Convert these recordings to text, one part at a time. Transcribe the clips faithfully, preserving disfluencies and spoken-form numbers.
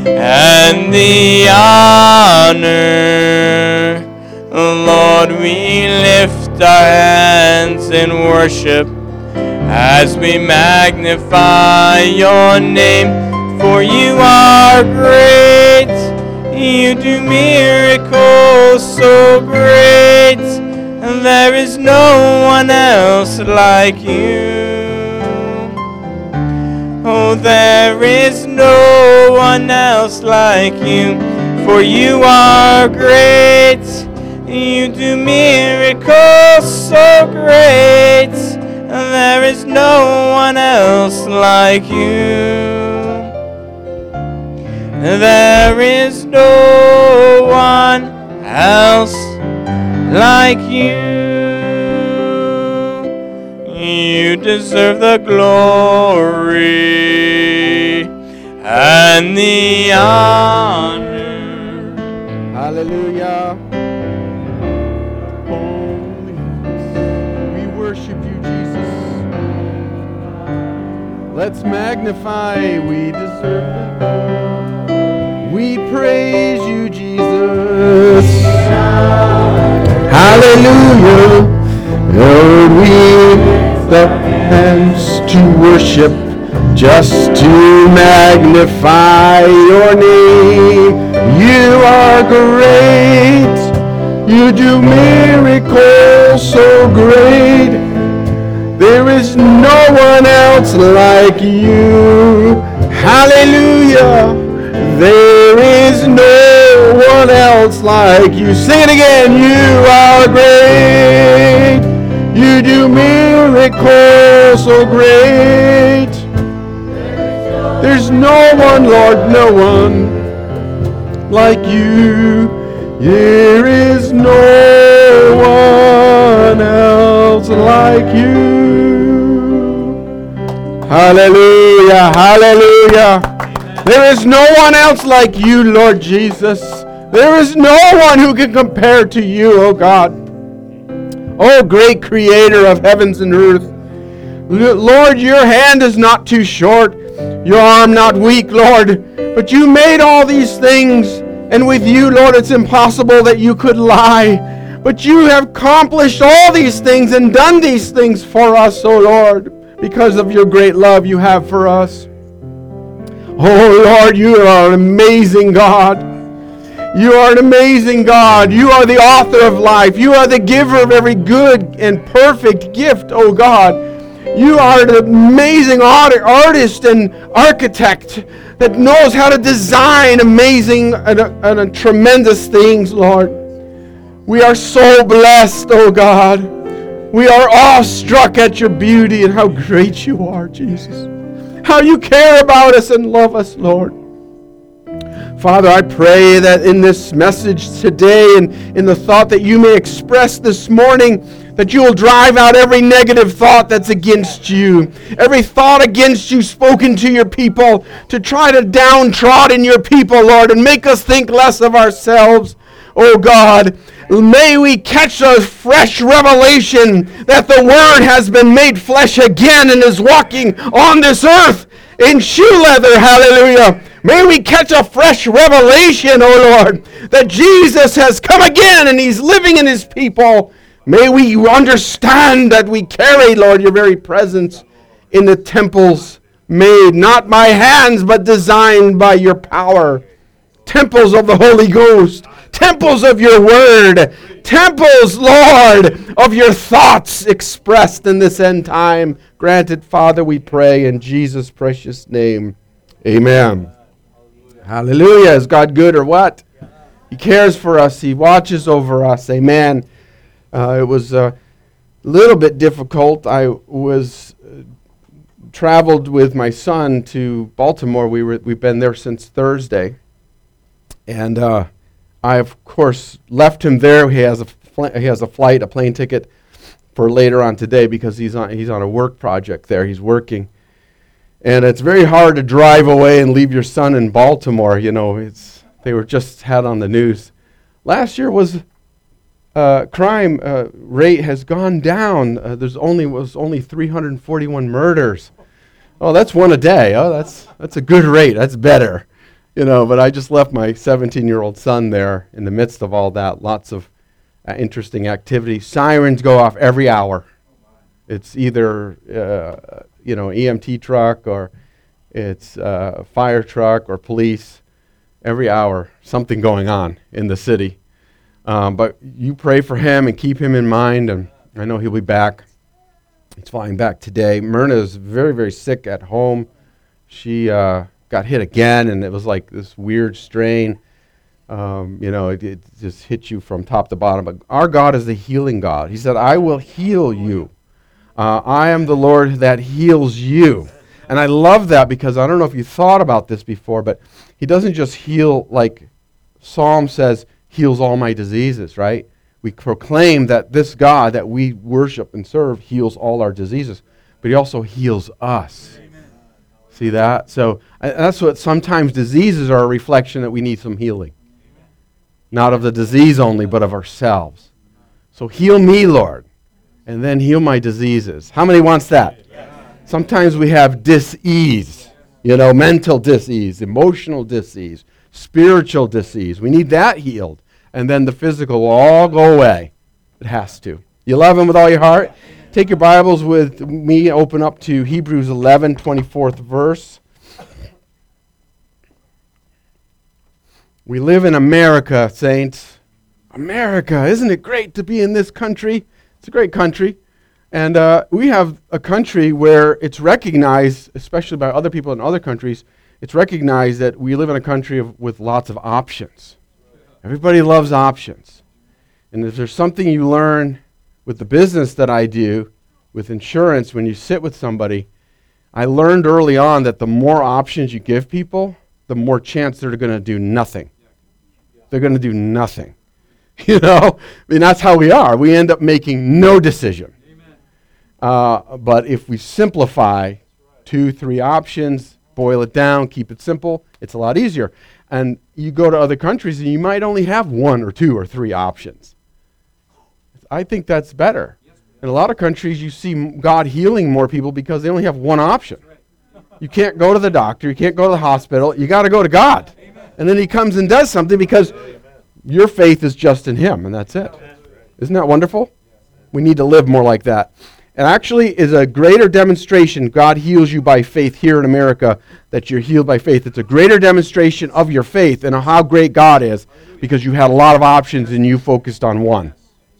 and the honor. Lord, we lift our hands in worship as we magnify your name, for you are great. You do miracles so great, and there is no one else like you. Oh, there is no one else like you, for you are great. You do miracles so great, and there is no one else like you. There is no one else like you. You deserve the glory and the honor. Hallelujah. Let's magnify, we deserve it. We praise you, Jesus. Hallelujah. Lord, we lift up hands to worship, just to magnify your name. You are great. You do miracles so great. There is no one else like you. Hallelujah. There is no one else like you. Sing it again. You are great. You do miracles so great. There's no one, Lord, no one like you. There is no one else like you. Hallelujah, hallelujah. There is no one else like you, Lord Jesus. There is no one who can compare to you, O God. O great creator of heavens and earth. Lord, your hand is not too short, your arm not weak, Lord. But you made all these things, and with you, Lord, it's impossible that you could lie. But you have accomplished all these things and done these things for us, O Lord, because of your great love you have for us. Oh Lord, you are an amazing God. You are an amazing God. You are the author of life. You are the giver of every good and perfect gift, oh God. You are the amazing artist and architect that knows how to design amazing and, and, and tremendous things, Lord. We are so blessed, oh God. We are awestruck at your beauty and how great you are, Jesus. How you care about us and love us, Lord. Father, I pray that in this message today and in the thought that you may express this morning, that you will drive out every negative thought that's against you, every thought against you spoken to your people, to try to downtrodden your people, Lord, and make us think less of ourselves. Oh God, may we catch a fresh revelation that the Word has been made flesh again and is walking on this earth in shoe leather. Hallelujah. May we catch a fresh revelation, oh Lord, that Jesus has come again and he's living in his people. May we understand that we carry, Lord, your very presence in the temples made not by hands but designed by your power. Temples of the Holy Ghost. Temples of your word. Temples, Lord, of your thoughts expressed in this end time. Granted, Father, we pray in Jesus' precious name. Amen. Hallelujah. Is God good or what? He cares for us. He watches over us. Amen. Uh, it was a little bit difficult. I was uh, traveled with my son to Baltimore. We were, we've been there since Thursday. And uh, I, of course, left him there. He has a fl- he has a flight, a plane ticket for later on today because he's on he's on a work project there. He's working. And it's very hard to drive away and leave your son in Baltimore. You know, it's they were just had on the news. Last year was uh, crime uh, rate has gone down. Uh, there's only was only three hundred forty-one murders. Oh, that's one a day. Oh, that's that's a good rate. That's better. You know, but I just left my seventeen-year-old son there in the midst of all that. Lots of uh, interesting activity. Sirens go off every hour. It's either, uh, you know, E M T truck or it's uh, a fire truck or police. Every hour, something going on in the city. Um, but you pray for him and keep him in mind, and I know he'll be back. He's flying back today. Myrna is very, very sick at home. She uh, got hit again, and it was like this weird strain. Um, you know, it, it just hit you from top to bottom. But our God is the healing God. He said, I will heal you. Uh, I am the Lord that heals you. And I love that because I don't know if you thought about this before, but he doesn't just heal like Psalm says, heals all my diseases, right? We proclaim that this God that we worship and serve heals all our diseases, but he also heals us. Amen. See that? So uh, that's what sometimes diseases are a reflection that we need some healing. Amen. Not of the disease only, but of ourselves. So heal me, Lord, and then heal my diseases. How many wants that? Sometimes we have dis-ease, you know, mental dis-ease, emotional dis-ease, spiritual dis-ease. We need that healed. And then the physical will all go away. It has to. You love him with all your heart? Take your Bibles with me. Open up to Hebrews eleven, twenty-fourth verse. We live in America, saints. America, isn't it great to be in this country? It's a great country. And uh, we have a country where it's recognized, especially by other people in other countries, it's recognized that we live in a country of, with lots of options. Everybody loves options. And if there's something you learn with the business that I do, with insurance, when you sit with somebody, I learned early on that the more options you give people, the more chance they're going to do nothing. They're going to do nothing. You know? I mean, that's how we are. We end up making no decision. Uh, but if we simplify two, three options, boil it down, keep it simple, it's a lot easier. And you go to other countries and you might only have one or two or three options. I think that's better. In a lot of countries, you see God healing more people because they only have one option. You can't go to the doctor. You can't go to the hospital. You got to go to God. And then he comes and does something because your faith is just in him, and that's it. Isn't that wonderful? We need to live more like that. And actually is a greater demonstration, God heals you by faith here in America, that you're healed by faith. It's a greater demonstration of your faith and of how great God is because you had a lot of options and you focused on one.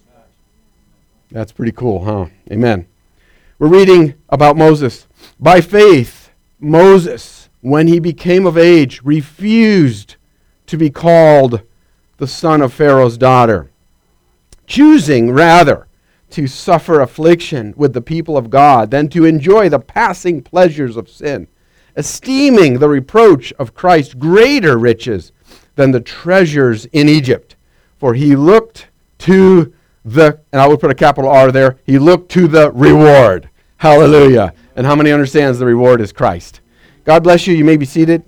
That's pretty cool, huh? Amen. We're reading about Moses. By faith, Moses, when he became of age, refused to be called the son of Pharaoh's daughter, choosing rather to suffer affliction with the people of God than to enjoy the passing pleasures of sin, esteeming the reproach of Christ greater riches than the treasures in Egypt. For he looked to the, and I would put a capital R there, he looked to the reward. Hallelujah. And how many understands the reward is Christ? God bless you. You may be seated.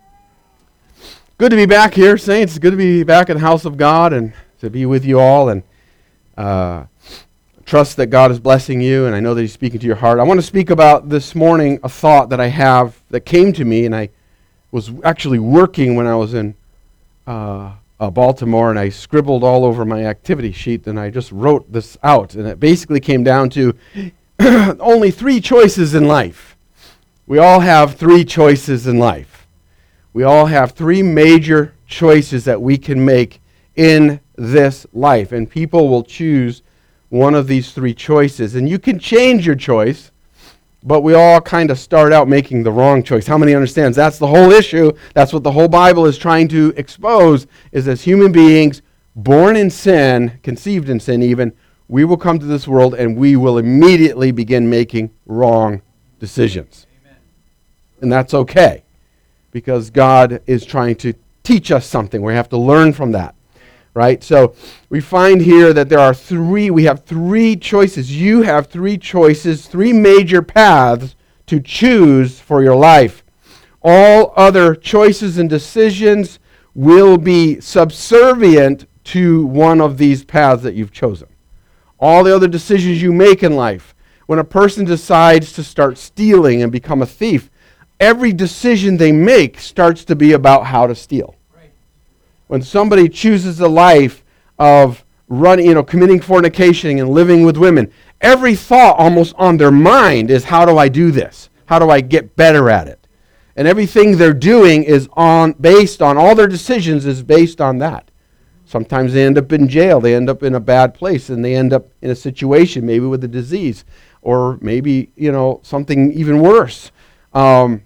Good to be back here, saints. Good to be back in the house of God and to be with you all. And uh, trust that God is blessing you, and I know that he's speaking to your heart. I want to speak about this morning a thought that I have that came to me, and I was actually working when I was in uh, uh, Baltimore, and I scribbled all over my activity sheet, and I just wrote this out, and it basically came down to only three choices in life. We all have three choices in life. We all have three major choices that we can make in this life, and people will choose one of these three choices. And you can change your choice, but we all kind of start out making the wrong choice. How many understands? That's the whole issue. That's what the whole Bible is trying to expose, is as human beings, born in sin, conceived in sin even, we will come to this world and we will immediately begin making wrong decisions. Amen. And that's okay, because God is trying to teach us something. We have to learn from that. Right? So we find here that there are three, we have three choices. You have three choices, three major paths to choose for your life. All other choices and decisions will be subservient to one of these paths that you've chosen. All the other decisions you make in life, when a person decides to start stealing and become a thief, every decision they make starts to be about how to steal. Right. When somebody chooses a life of running, you know, committing fornication and living with women, every thought almost on their mind is, how do I do this? How do I get better at it? And everything they're doing is on based on, all their decisions is based on that. Sometimes they end up in jail, they end up in a bad place, and they end up in a situation maybe with a disease, or maybe, you know, something even worse. Um,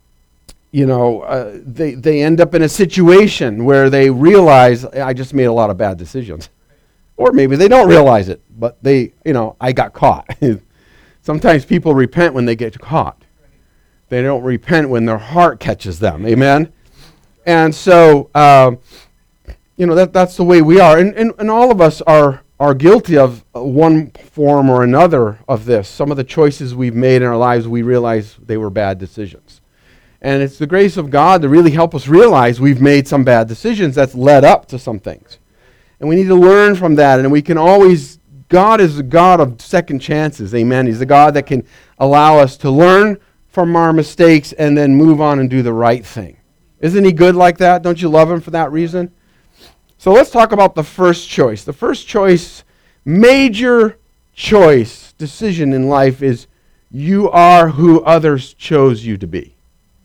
you know, uh, they, they end up in a situation where they realize, I just made a lot of bad decisions. Or maybe they don't realize it, but they, you know, I got caught. Sometimes people repent when they get caught. They don't repent when their heart catches them. Amen? And so, um, you know, that that's the way we are. And, and, and all of us are, are guilty of one form or another of this. Some of the choices we've made in our lives, we realize they were bad decisions. And it's the grace of God to really help us realize we've made some bad decisions that's led up to some things. And we need to learn from that. And we can always, God is a God of second chances. Amen. He's a God that can allow us to learn from our mistakes and then move on and do the right thing. Isn't he good like that? Don't you love him for that reason? So let's talk about the first choice. The first choice, major choice, decision in life is you are who others chose you to be.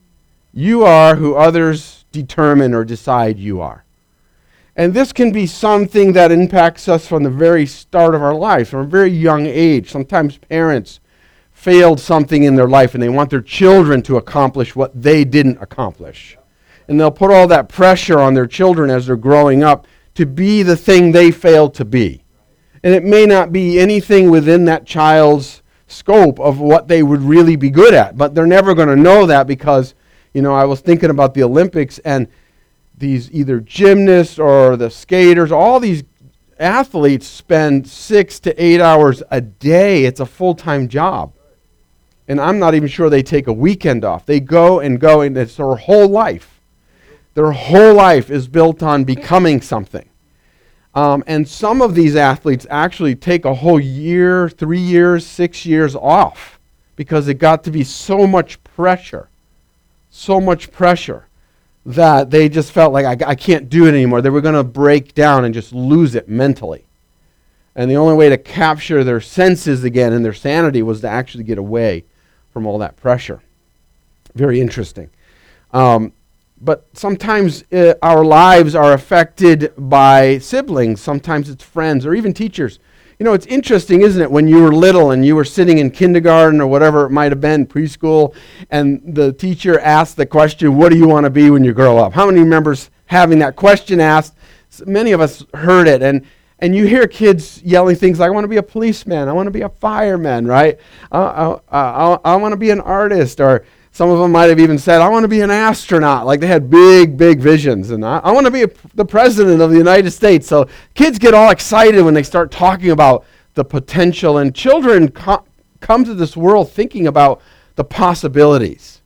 You are who others determine or decide you are. And this can be something that impacts us from the very start of our lives, from a very young age. Sometimes parents failed something in their life and they want their children to accomplish what they didn't accomplish. And they'll put all that pressure on their children as they're growing up to be the thing they failed to be. And it may not be anything within that child's scope of what they would really be good at, but they're never going to know that because, you know, I was thinking about the Olympics, and these either gymnasts or the skaters, all these athletes spend six to eight hours a day. It's a full-time job. And I'm not even sure they take a weekend off. They go and go, and it's their whole life. Their whole life is built on becoming something. Um, and some of these athletes actually take a whole year, three years, six years off because it got to be so much pressure, so much pressure that they just felt like, I, I can't do it anymore. They were going to break down and just lose it mentally. And the only way to capture their senses again and their sanity was to actually get away from all that pressure. Very interesting. Um, but sometimes uh, our lives are affected by siblings. Sometimes it's friends or even teachers. You know, it's interesting, isn't it, when you were little and you were sitting in kindergarten or whatever it might have been, preschool, and the teacher asked the question, what do you want to be when you grow up? How many members having that question asked? Many of us heard it, and And you hear kids yelling things like, I want to be a policeman, I want to be a fireman, right? Uh, I, I, I want to be an artist. Or some of them might have even said, I want to be an astronaut. Like they had big, big visions. And I, I want to be a, the president of the United States. So kids get all excited when they start talking about the potential. And children co- come to this world thinking about the possibilities.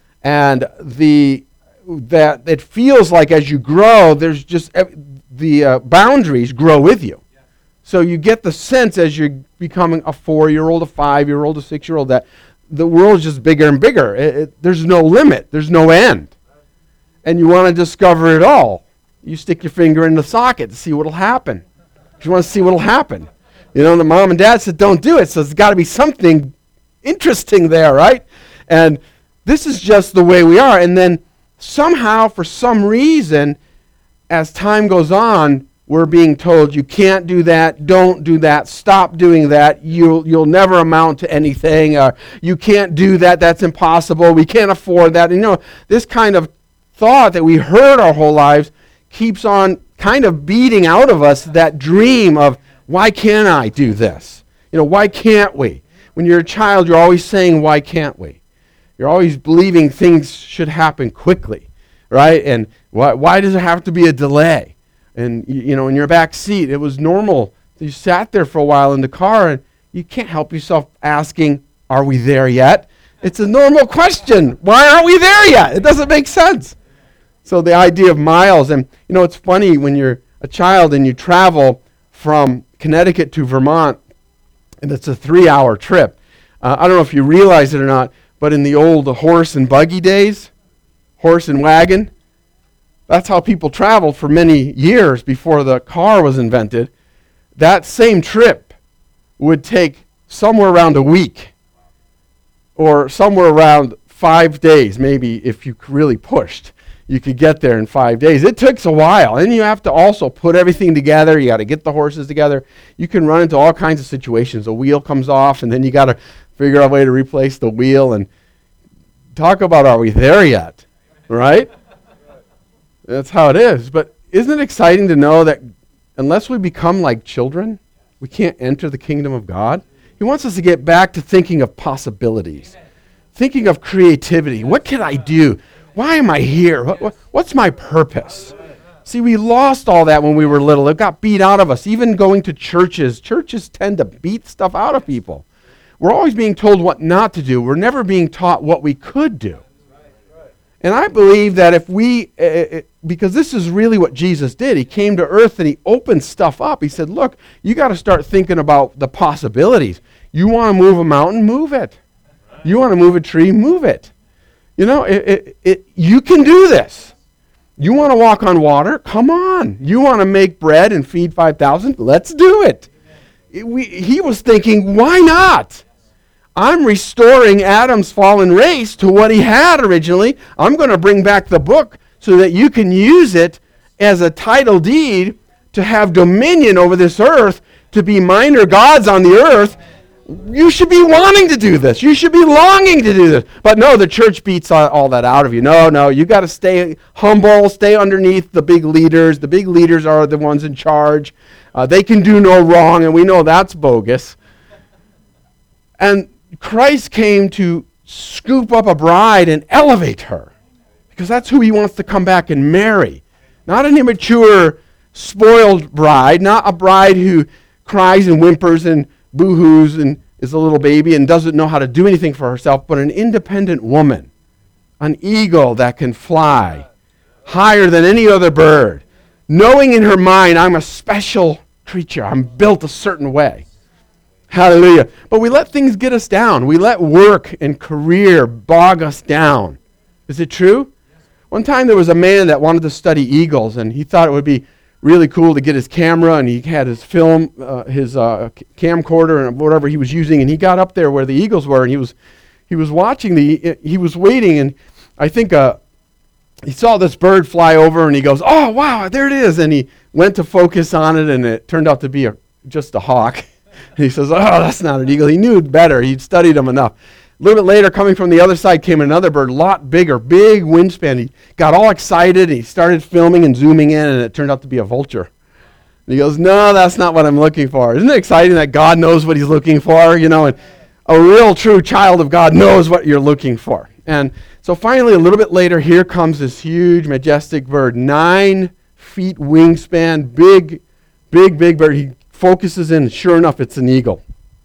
And the that it feels like as you grow, there's just... the uh, boundaries grow with you. Yeah. So you get the sense as you're becoming a four-year-old, a five-year-old, a six-year-old, that the world's just bigger and bigger. It, it, there's no limit. There's no end. And you want to discover it all. You stick your finger in the socket to see what will happen. You want to see what will happen. You know, the mom and dad said, don't do it. So there's got to be something interesting there, right? And this is just the way we are. And then somehow, for some reason, as time goes on, we're being told you can't do that, don't do that, stop doing that, you'll, you'll never amount to anything, uh, you can't do that, that's impossible, we can't afford that. And, you know, this kind of thought that we heard our whole lives keeps on kind of beating out of us that dream of, why can't I do this? You know, why can't we? When you're a child, you're always saying, why can't we? You're always believing things should happen quickly, right? And why, why does it have to be a delay? And, you, you know, in your back seat, it was normal. You sat there for a while in the car, and you can't help yourself asking, are we there yet? It's a normal question. Why aren't we there yet? It doesn't make sense. So the idea of miles, and, you know, it's funny when you're a child and you travel from Connecticut to Vermont, and it's a three-hour trip. Uh, I don't know if you realize it or not, But in the old horse and buggy days, horse and wagon, that's how people traveled for many years before the car was invented. That same trip would take somewhere around a week or somewhere around five days, maybe if you really pushed. You could get there in five days. It takes a while. And you have to also put everything together. You got to get the horses together. You can run into all kinds of situations. A wheel comes off, and then you got to figure out a way to replace the wheel. And talk about, are we there yet? Right? That's how it is. But isn't it exciting to know that unless we become like children, we can't enter the kingdom of God? He wants us to get back to thinking of possibilities, thinking of creativity. What can I do? Why am I here? What, what, what's my purpose? See, we lost all that when we were little. It got beat out of us. Even going to churches. Churches tend to beat stuff out of people. We're always being told what not to do. We're never being taught what we could do. And I believe that if we, uh, uh, because this is really what Jesus did. He came to earth and he opened stuff up. He said, look, you got to start thinking about the possibilities. You want to move a mountain? Move it. You want to move a tree? Move it. You know, it, it, it, you can do this. You want to walk on water? Come on. You want to make bread and feed five thousand? Let's do it. it we, he was thinking, why not? I'm restoring Adam's fallen race to what he had originally. I'm going to bring back the book so that you can use it as a title deed to have dominion over this earth, to be minor gods on the earth. You should be wanting to do this. You should be longing to do this. But no, the church beats all, all that out of you. No, no, you got to stay humble, stay underneath the big leaders. The big leaders are the ones in charge. Uh, they can do no wrong, and we know that's bogus. And Christ came to scoop up a bride and elevate her, because that's who he wants to come back and marry. Not an immature, spoiled bride, not a bride who cries and whimpers and boo-hoos and is a little baby and doesn't know how to do anything for herself, but an independent woman, an eagle that can fly higher than any other bird, knowing in her mind, I'm a special creature. I'm built a certain way. Hallelujah. But we let things get us down. We let work and career bog us down. Is it true? One time there was a man that wanted to study eagles, and he thought it would be really cool to get his camera, and he had his film, uh, his uh, camcorder, and whatever he was using, and he got up there where the eagles were, and he was he was watching the, he was waiting, and I think uh, he saw this bird fly over, and he goes, oh, wow, there it is, and he went to focus on it, and it turned out to be a, just a hawk. And he says, oh, that's not an eagle. He knew better. He'd studied them enough. A little bit later, coming from the other side, came another bird, a lot bigger, big wingspan. He got all excited. He started filming and zooming in, and it turned out to be a vulture. And he goes, no, that's not what I'm looking for. Isn't it exciting that God knows what he's looking for? You know, and a real, true child of God knows what you're looking for. And so finally, a little bit later, here comes this huge, majestic bird, nine feet wingspan, big, big, big bird. He focuses in, and sure enough, it's an eagle.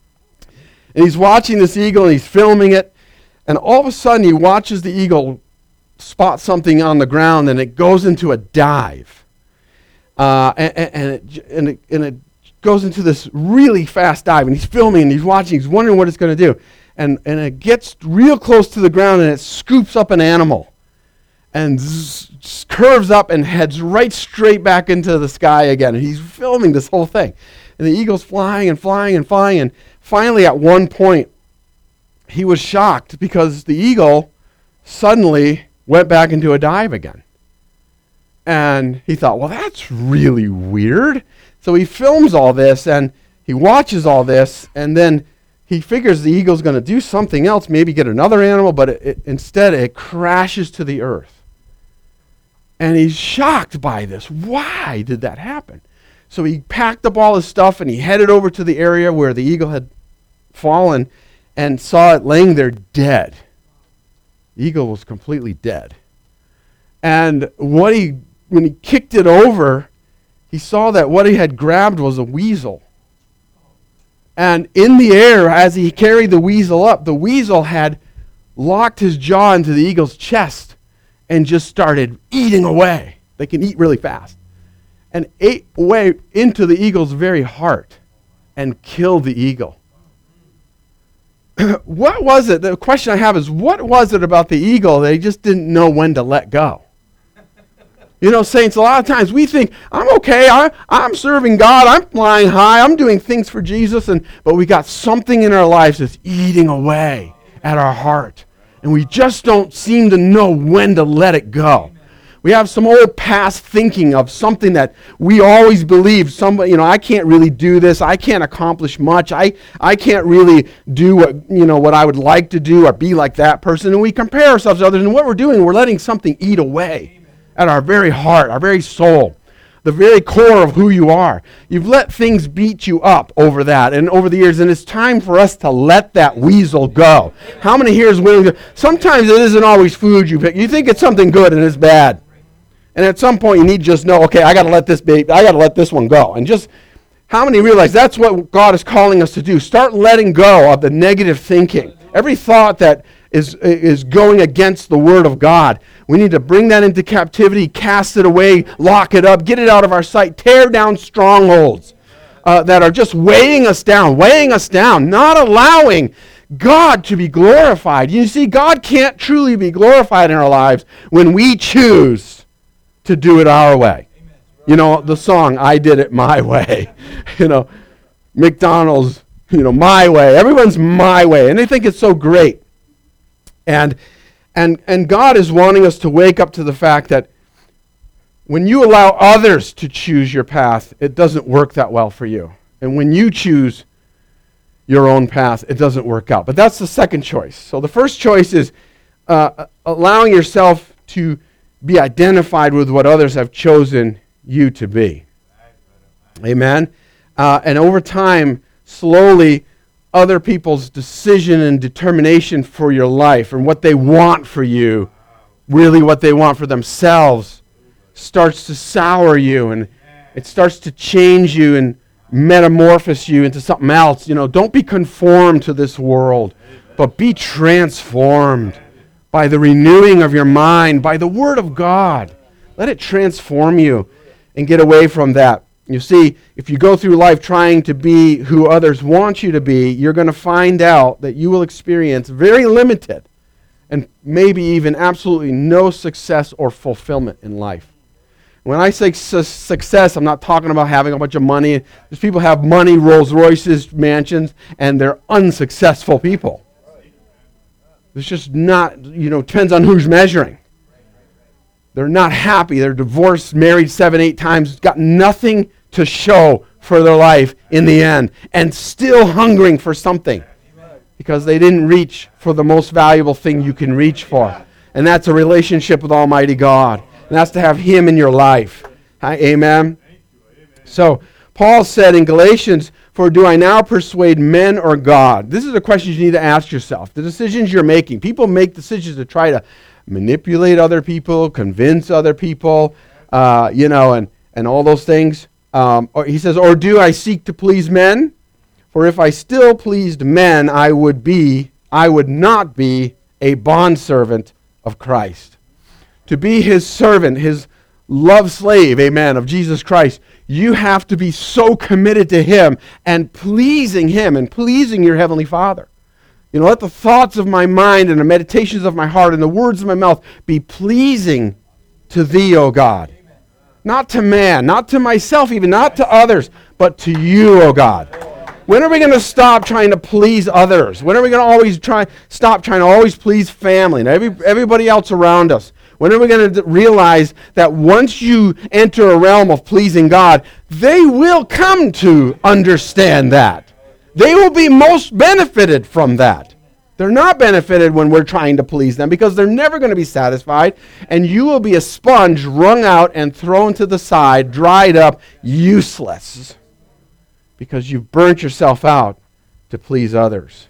And he's watching this eagle, and he's filming it, and all of a sudden he watches the eagle spot something on the ground, and it goes into a dive. Uh, and, and, it, and, it, and it goes into this really fast dive, and he's filming, and he's watching, he's wondering what it's going to do. And, and it gets real close to the ground, and it scoops up an animal, and zzz, curves up and heads right straight back into the sky again. And he's filming this whole thing. And the eagle's flying and flying and flying, and finally, at one point, he was shocked because the eagle suddenly went back into a dive again. And he thought, well, that's really weird. So he films all this, and he watches all this, and then he figures the eagle's going to do something else, maybe get another animal, but it, it, instead it crashes to the earth. And he's shocked by this. Why did that happen? So he packed up all his stuff, and he headed over to the area where the eagle had fallen and saw it laying there dead. The eagle was completely dead. And what he, when he kicked it over, he saw that what he had grabbed was a weasel. And in the air, as he carried the weasel up, the weasel had locked his jaw into the eagle's chest and just started eating away. They can eat really fast. And ate away into the eagle's very heart and killed the eagle. what was it? The question I have is, what was it about the eagle they just didn't know when to let go? You know, saints, a lot of times we think, I'm okay, I, I'm serving God, I'm flying high, I'm doing things for Jesus, and but we got something in our lives that's eating away at our heart, and we just don't seem to know when to let it go. We have some old past thinking of something that we always believed. Somebody, you know, I can't really do this. I can't accomplish much. I, I can't really do what, you know, what I would like to do or be like that person. And we compare ourselves to others. And what we're doing, we're letting something eat away at our very heart, our very soul, the very core of who you are. You've let things beat you up over that and over the years. And it's time for us to let that weasel go. How many here is willing to? Sometimes it isn't always food you pick. You think it's something good and it's bad. And at some point, you need to just know, okay, I got to let this be, I got to let this one go. And just, how many realize that's what God is calling us to do? Start letting go of the negative thinking. Every thought that is is going against the Word of God, we need to bring that into captivity, cast it away, lock it up, get it out of our sight, tear down strongholds uh, that are just weighing us down, weighing us down, not allowing God to be glorified. You see, God can't truly be glorified in our lives when we choose to do it our way. Amen. You know, the song, I Did It My Way. You know, McDonald's, you know, my way. Everyone's my way. And they think it's so great. And and and God is wanting us to wake up to the fact that when you allow others to choose your path, it doesn't work that well for you. And when you choose your own path, it doesn't work out. But that's the second choice. So the first choice is uh, allowing yourself to be identified with what others have chosen you to be. Amen? Uh, and over time, slowly, other people's decision and determination for your life and what they want for you, really what they want for themselves, starts to sour you, and it starts to change you and metamorphose you into something else. You know, don't be conformed to this world, but be transformed by the renewing of your mind, by the Word of God. Let it transform you and get away from that. You see, if you go through life trying to be who others want you to be, you're going to find out that you will experience very limited and maybe even absolutely no success or fulfillment in life. When I say su- success, I'm not talking about having a bunch of money. There's people who have money, Rolls Royces, mansions, and they're unsuccessful people. It's just not, you know, depends on who's measuring. They're not happy. They're divorced, married seven, eight times, got nothing to show for their life in the end, and still hungering for something because they didn't reach for the most valuable thing you can reach for. And that's a relationship with Almighty God. And that's to have Him in your life. Hi, amen? So, Paul said in Galatians, for do I now persuade men or God? This is a question you need to ask yourself. The decisions you're making. People make decisions to try to manipulate other people, convince other people, uh, you know, and, and all those things. Um, or he says, or do I seek to please men? For if I still pleased men, I would be, I would not be a bondservant of Christ. To be His servant, His love slave, amen, of Jesus Christ, you have to be so committed to Him and pleasing Him and pleasing your Heavenly Father. You know, let the thoughts of my mind and the meditations of my heart and the words of my mouth be pleasing to Thee, O God. Amen. Not to man, not to myself even, not to others, but to You, O God. When are we going to stop trying to please others? When are we going to always try stop trying to always please family and every, everybody else around us? When are we going to realize that once you enter a realm of pleasing God, they will come to understand that. They will be most benefited from that. They're not benefited when we're trying to please them because they're never going to be satisfied, and you will be a sponge wrung out and thrown to the side, dried up, useless, because you've burnt yourself out to please others.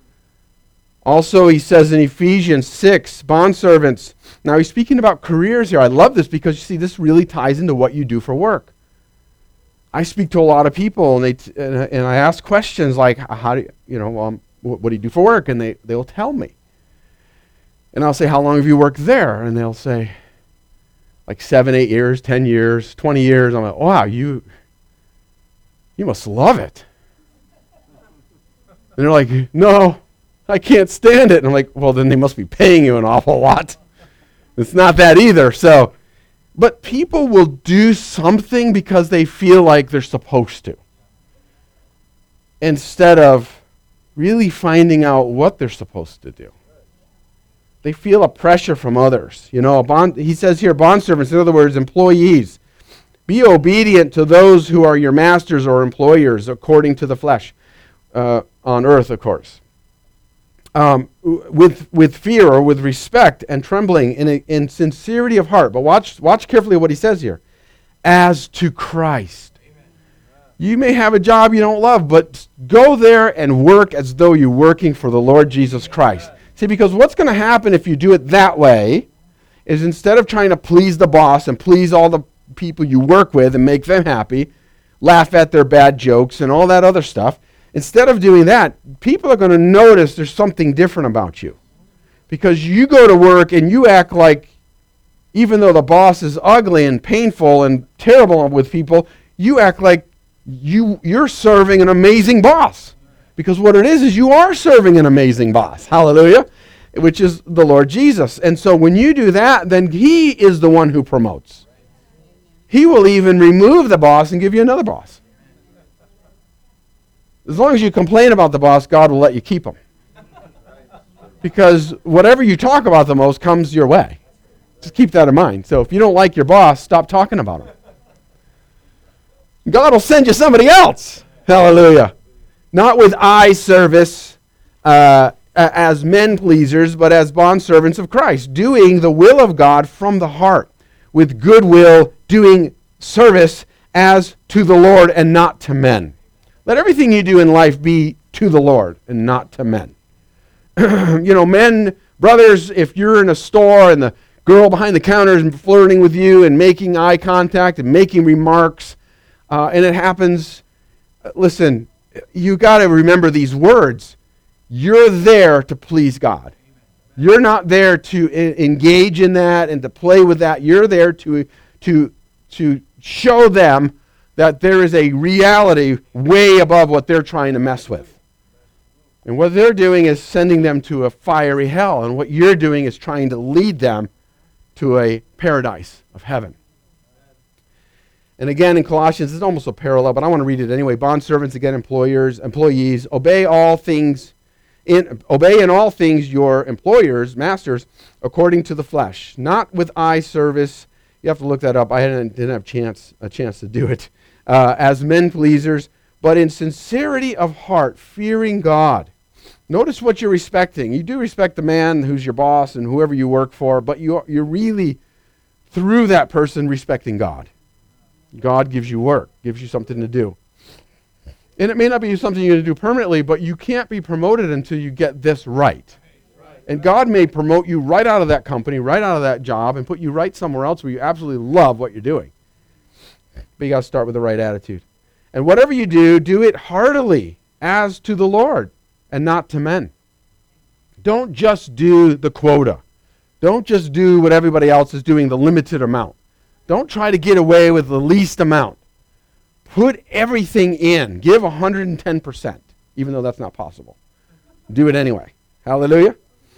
Also, he says in Ephesians six, bondservants. Now, he's speaking about careers here. I love this because, you see, this really ties into what you do for work. I speak to a lot of people, and they t- and, and I ask questions like, how do you, you know, um, what, what do you do for work? And they, they'll tell me. And I'll say, how long have you worked there? And they'll say, like seven, eight years, ten years, twenty years. I'm like, wow, you, you must love it. And they're like, no, I can't stand it. And I'm like, well, then they must be paying you an awful lot. It's not that either. So, but people will do something because they feel like they're supposed to, instead of really finding out what they're supposed to do. They feel a pressure from others. You know, a bond, he says here, bondservants, in other words, employees. Be obedient to those who are your masters or employers according to the flesh, uh, on earth, of course. Um, with with fear or with respect and trembling in, a, in sincerity of heart. But watch, watch carefully what he says here. As to Christ. Amen. You may have a job you don't love, but go there and work as though you're working for the Lord Jesus Christ. Amen. See, because what's going to happen if you do it that way is instead of trying to please the boss and please all the people you work with and make them happy, laugh at their bad jokes and all that other stuff, instead of doing that, people are going to notice there's something different about you. Because you go to work and you act like, even though the boss is ugly and painful and terrible with people, you act like you, you're serving an amazing boss. Because what it is, is you are serving an amazing boss. Hallelujah. Which is the Lord Jesus. And so when you do that, then he is the one who promotes. He will even remove the boss and give you another boss. As long as you complain about the boss, God will let you keep him. Because whatever you talk about the most comes your way. Just keep that in mind. So if you don't like your boss, stop talking about him. God will send you somebody else. Hallelujah. Not with eye service uh, as men pleasers, but as bondservants of Christ, doing the will of God from the heart, with goodwill, doing service as to the Lord and not to men. Let everything you do in life be to the Lord and not to men. You know, men, brothers, if you're in a store and the girl behind the counter is flirting with you and making eye contact and making remarks, uh, and it happens, listen, you got to remember these words. You're there to please God. You're not there to I- engage in that and to play with that. You're there to, to, to show them that there is a reality way above what they're trying to mess with. And what they're doing is sending them to a fiery hell. And what you're doing is trying to lead them to a paradise of heaven. And again, in Colossians, it's almost a parallel, but I want to read it anyway. Bondservants, again, employers, employees, obey all things, in, obey in all things your employers, masters, according to the flesh, not with eye service. You have to look that up. I didn't, didn't have chance, a chance to do it. Uh, as men pleasers, but in sincerity of heart, fearing God. Notice what you're respecting. You do respect the man who's your boss and whoever you work for, but you're, you're really, through that person, respecting God. God gives you work, gives you something to do. And it may not be something you're going to do permanently, but you can't be promoted until you get this right. And God may promote you right out of that company, right out of that job, and put you right somewhere else where you absolutely love what you're doing. But you got to start with the right attitude. And whatever you do, do it heartily as to the Lord and not to men. Don't just do the quota. Don't just do what everybody else is doing, the limited amount. Don't try to get away with the least amount. Put everything in. Give one hundred ten percent, even though that's not possible. Do it anyway. Hallelujah.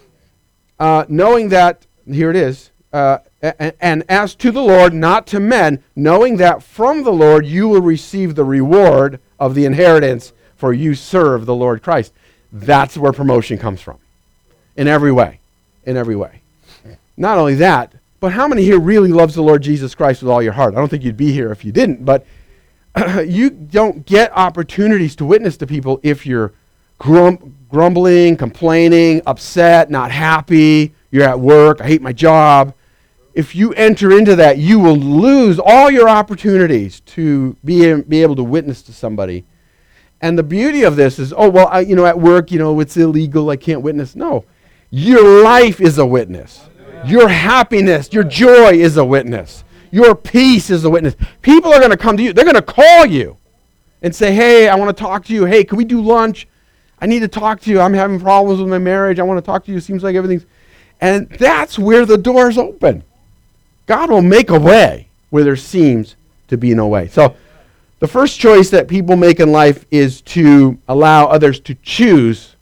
Uh, knowing that, here it is, uh, and, and as to the Lord, not to men, knowing that from the Lord you will receive the reward of the inheritance, for you serve the Lord Christ. That's where promotion comes from. In every way. In every way. Not only that, but how many here really loves the Lord Jesus Christ with all your heart? I don't think you'd be here if you didn't, but you don't get opportunities to witness to people if you're grum- grumbling, complaining, upset, not happy, you're at work, I hate my job. If you enter into that, you will lose all your opportunities to be, be able to witness to somebody. And the beauty of this is, oh, well, I, you know, at work, you know, it's illegal, I can't witness. No, your life is a witness. Your happiness, your joy is a witness. Your peace is a witness. People are going to come to you. They're going to call you and say, hey, I want to talk to you. Hey, can we do lunch? I need to talk to you. I'm having problems with my marriage. I want to talk to you. Seems like everything's... And that's where the doors open. God will make a way where there seems to be no way. So the first choice that people make in life is to allow others to choose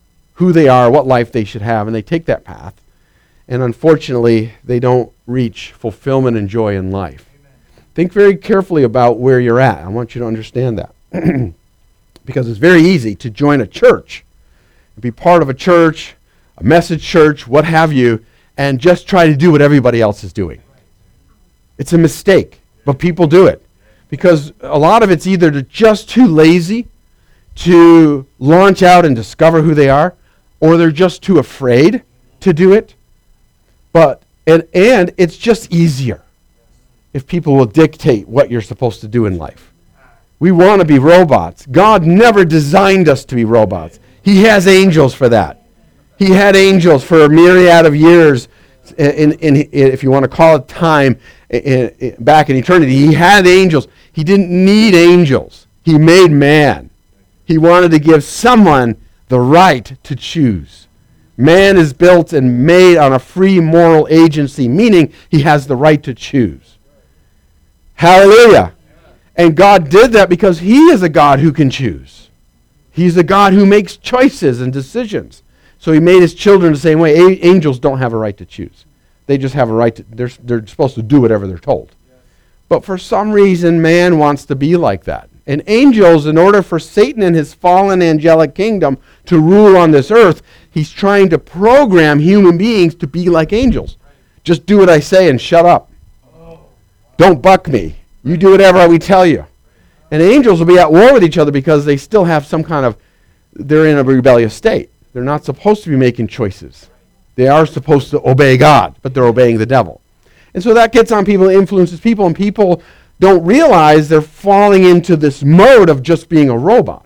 who they are, what life they should have, and they take that path. And unfortunately, they don't reach fulfillment and joy in life. Amen. Think very carefully about where you're at. I want you to understand that. Because it's very easy to join a church, be part of a church, a message church, what have you, and just try to do what everybody else is doing. It's a mistake, but people do it. Because a lot of it's either to just too lazy to launch out and discover who they are, or they're just too afraid to do it. But and and it's just easier if people will dictate what you're supposed to do in life. We want to be robots. God never designed us to be robots. He has angels for that. He had angels for a myriad of years, in, in, in if you want to call it time, in, in, back in eternity. He had angels. He didn't need angels. He made man. He wanted to give someone the right to choose. Man is built and made on a free moral agency, meaning he has the right to choose. Hallelujah. And God did that because he is a God who can choose. He's a God who makes choices and decisions. So he made his children the same way. A- angels don't have a right to choose. They just have a right to, they're, they're supposed to do whatever they're told. But for some reason, man wants to be like that. And angels, in order for Satan and his fallen angelic kingdom to rule on this earth, he's trying to program human beings to be like angels. Just do what I say and shut up. Don't buck me. You do whatever we tell you. And angels will be at war with each other because they still have some kind of, they're in a rebellious state. They're not supposed to be making choices. They are supposed to obey God, but they're obeying the devil. And so that gets on people, influences people, and people don't realize they're falling into this mode of just being a robot.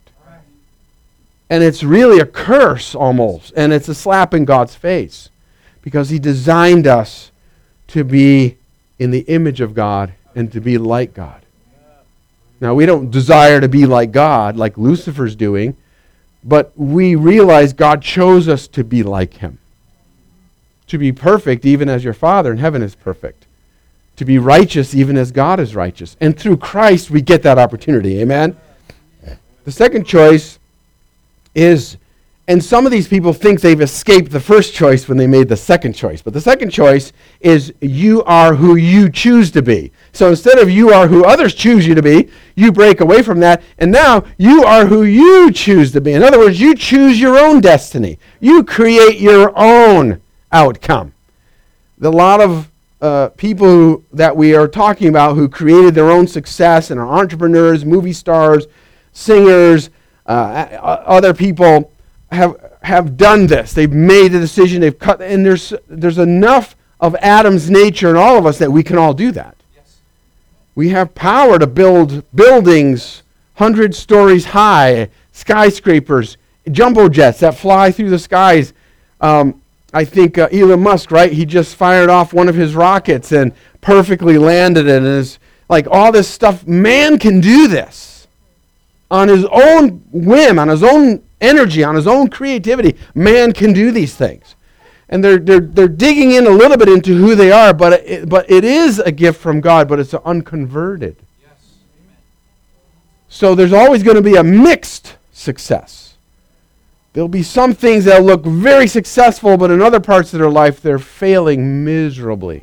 And it's really a curse almost, and it's a slap in God's face because he designed us to be in the image of God and to be like God. Now, we don't desire to be like God, like Lucifer's doing, but we realize God chose us to be like him. To be perfect, even as your Father in heaven is perfect. To be righteous, even as God is righteous. And through Christ, we get that opportunity. Amen? The second choice is, and some of these people think they've escaped the first choice when they made the second choice. But the second choice is you are who you choose to be. So instead of you are who others choose you to be, you break away from that, and now you are who you choose to be. In other words, you choose your own destiny. You create your own outcome. A lot of uh, people who, that we are talking about who created their own success and are entrepreneurs, movie stars, singers, uh, other people have have done this. They've made a decision. They've cut, and there's there's enough of Adam's nature in all of us that we can all do that. Yes. We have power to build buildings hundred stories high, skyscrapers, jumbo jets that fly through the skies. Um, I think uh, Elon Musk, right? He just fired off one of his rockets and perfectly landed it. And it's like all this stuff. Man can do this on his own whim, on his own energy, on his own creativity. Man can do these things. And they're they're they're digging in a little bit into who they are, but it, but it is a gift from God, but it's unconverted. Yes. Amen. So there's always going to be a mixed success. There'll be some things that look very successful, but in other parts of their life, they're failing miserably.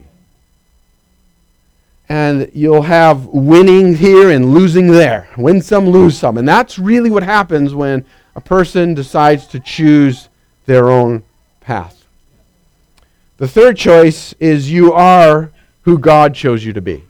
And you'll have winning here and losing there. Win some, lose some. And that's really what happens when a person decides to choose their own path. The third choice is you are who God chose you to be.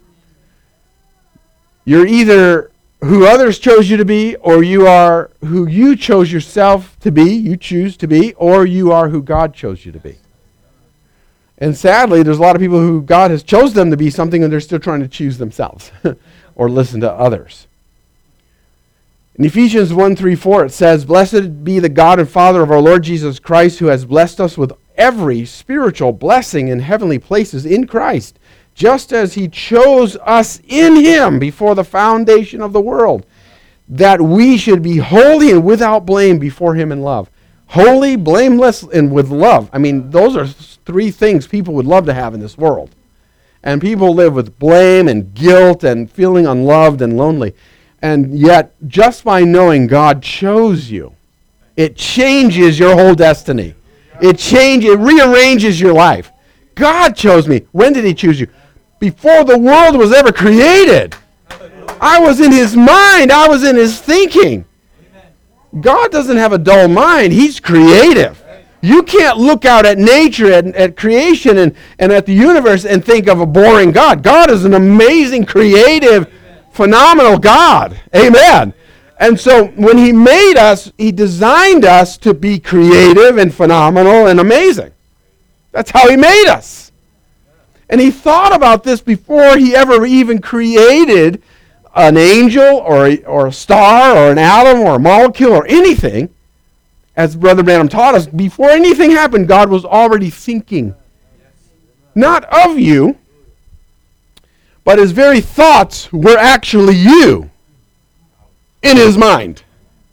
You're either who others chose you to be, or you are who you chose yourself to be, you choose to be, or you are who God chose you to be. And sadly, there's a lot of people who God has chosen them to be something and they're still trying to choose themselves or listen to others. In Ephesians one, three, four, it says, "Blessed be the God and Father of our Lord Jesus Christ, who has blessed us with every spiritual blessing in heavenly places in Christ, just as he chose us in him before the foundation of the world, that we should be holy and without blame before him in love." Holy, blameless, and with love. I mean, those are three things people would love to have in this world. And people live with blame and guilt and feeling unloved and lonely. And yet, just by knowing God chose you it changes your whole destiny. It changes, it rearranges your life. God chose me. When did he choose you? Before the world was ever created. I was in his mind. I was in his thinking. God doesn't have a dull mind. He's creative. You can't look out at nature, at, at creation, and, and at the universe and think of a boring God. God is an amazing, creative, phenomenal God. Amen. And so when he made us, he designed us to be creative and phenomenal and amazing. That's how he made us. And he thought about this before he ever even created an angel or a, or a star or an atom or a molecule or anything. As Brother Branham taught us, before anything happened, God was already thinking. Not of you, but his very thoughts were actually you in his mind.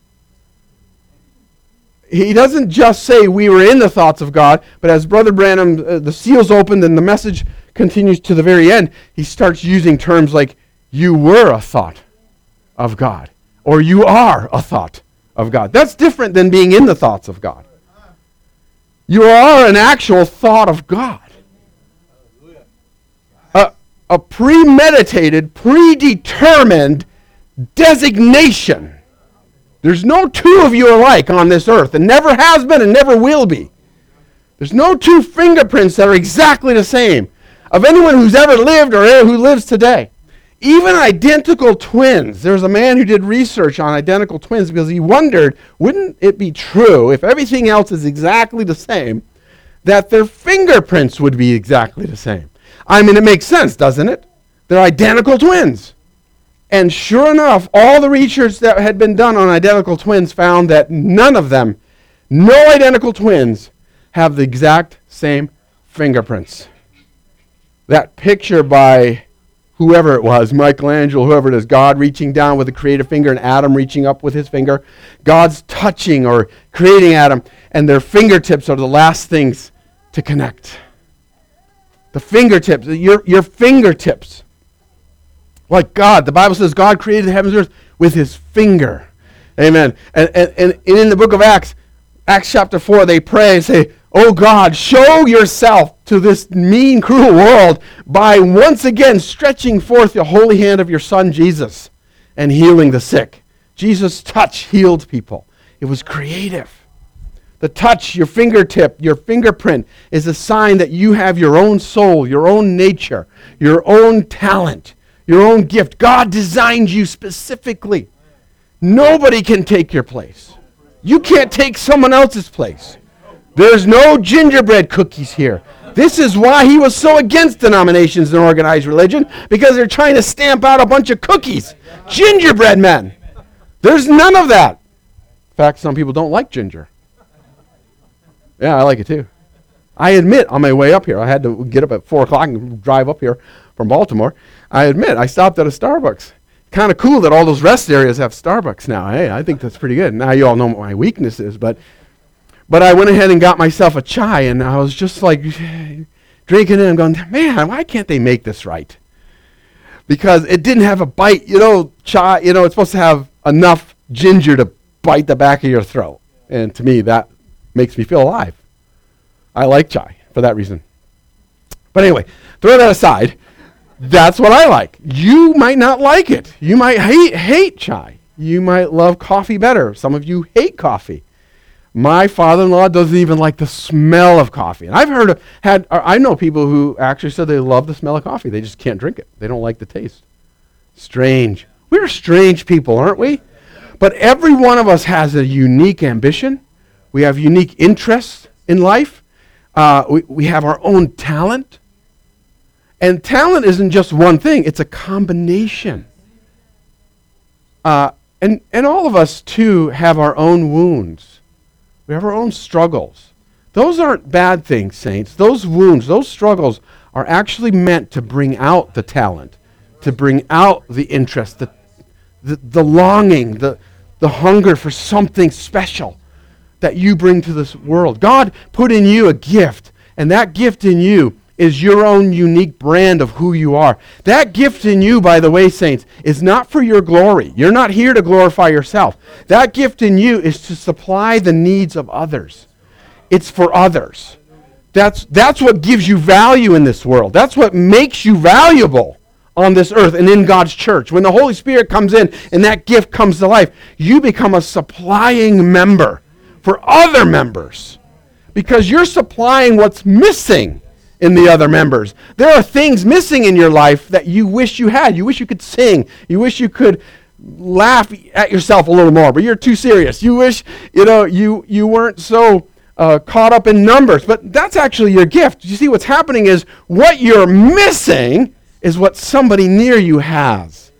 He doesn't just say we were in the thoughts of God, but as Brother Branham, uh, the seal's opened and the message continues to the very end, he starts using terms like, you were a thought of God, or you are a thought of God. That's different than being in the thoughts of God. You are an actual thought of God. A, a premeditated, predetermined designation. There's no two of you alike on this earth, and never has been and never will be. There's no two fingerprints that are exactly the same of anyone who's ever lived or who lives today. Even identical twins. There's a man who did research on identical twins because he wondered, wouldn't it be true, if everything else is exactly the same, that their fingerprints would be exactly the same? I mean, it makes sense, doesn't it? They're identical twins. And sure enough, all the research that had been done on identical twins found that none of them, no identical twins, have the exact same fingerprints. That picture by whoever it was, Michelangelo, whoever it is, God reaching down with a creative finger and Adam reaching up with his finger. God's touching or creating Adam, and their fingertips are the last things to connect. The fingertips, your, your fingertips. Like God, the Bible says God created the heavens and earth with his finger. Amen. And, and, and in the book of Acts, Acts chapter four, they pray and say, oh God, show yourself to this mean, cruel world by once again stretching forth the holy hand of your Son Jesus and healing the sick. Jesus' touch healed people. It was creative. The touch, your fingertip, your fingerprint is a sign that you have your own soul, your own nature, your own talent, your own gift. God designed you specifically. Nobody can take your place. You can't take someone else's place. There's no gingerbread cookies here. This is why he was so against denominations and organized religion, because they're trying to stamp out a bunch of cookies. Gingerbread men. There's none of that. In fact, some people don't like ginger. Yeah, I like it too. I admit, on my way up here, I had to get up at four o'clock and drive up here from Baltimore. I admit, I stopped at a Starbucks. Kind of cool that all those rest areas have Starbucks now. Hey, I think that's pretty good. Now you all know what my weakness is, but but I went ahead and got myself a chai, and I was just like drinking it and going, man, why can't they make this right? Because it didn't have a bite. You know, chai, you know, it's supposed to have enough ginger to bite the back of your throat. And to me, that makes me feel alive. I like chai for that reason. But anyway, throw that aside. That's what I like. You might not like it. You might hate, hate chai. You might love coffee better. Some of you hate coffee. My father-in-law doesn't even like the smell of coffee. And I've heard of, had, I know people who actually said they love the smell of coffee. They just can't drink it. They don't like the taste. Strange. We're strange people, aren't we? But every one of us has a unique ambition. We have unique interests in life. Uh, we, we have our own talent. And talent isn't just one thing. It's a combination. Uh, and, and all of us, too, have our own wounds. We have our own struggles. Those aren't bad things, saints. Those wounds, those struggles are actually meant to bring out the talent, to bring out the interest, the, the, the longing, the, the hunger for something special that you bring to this world. God put in you a gift, and that gift in you is your own unique brand of who you are. That gift in you, by the way, saints, is not for your glory. You're not here to glorify yourself. That gift in you is to supply the needs of others. It's for others. That's, that's what gives you value in this world. That's what makes you valuable on this earth and in God's church. When the Holy Spirit comes in and that gift comes to life, you become a supplying member for other members because you're supplying what's missing in the other members. There are things missing in your life that you wish you had. You wish you could sing. You wish you could laugh at yourself a little more, but you're too serious. You wish, you know, you, you weren't so uh, caught up in numbers, but that's actually your gift. You see, what's happening is what you're missing is what somebody near you has.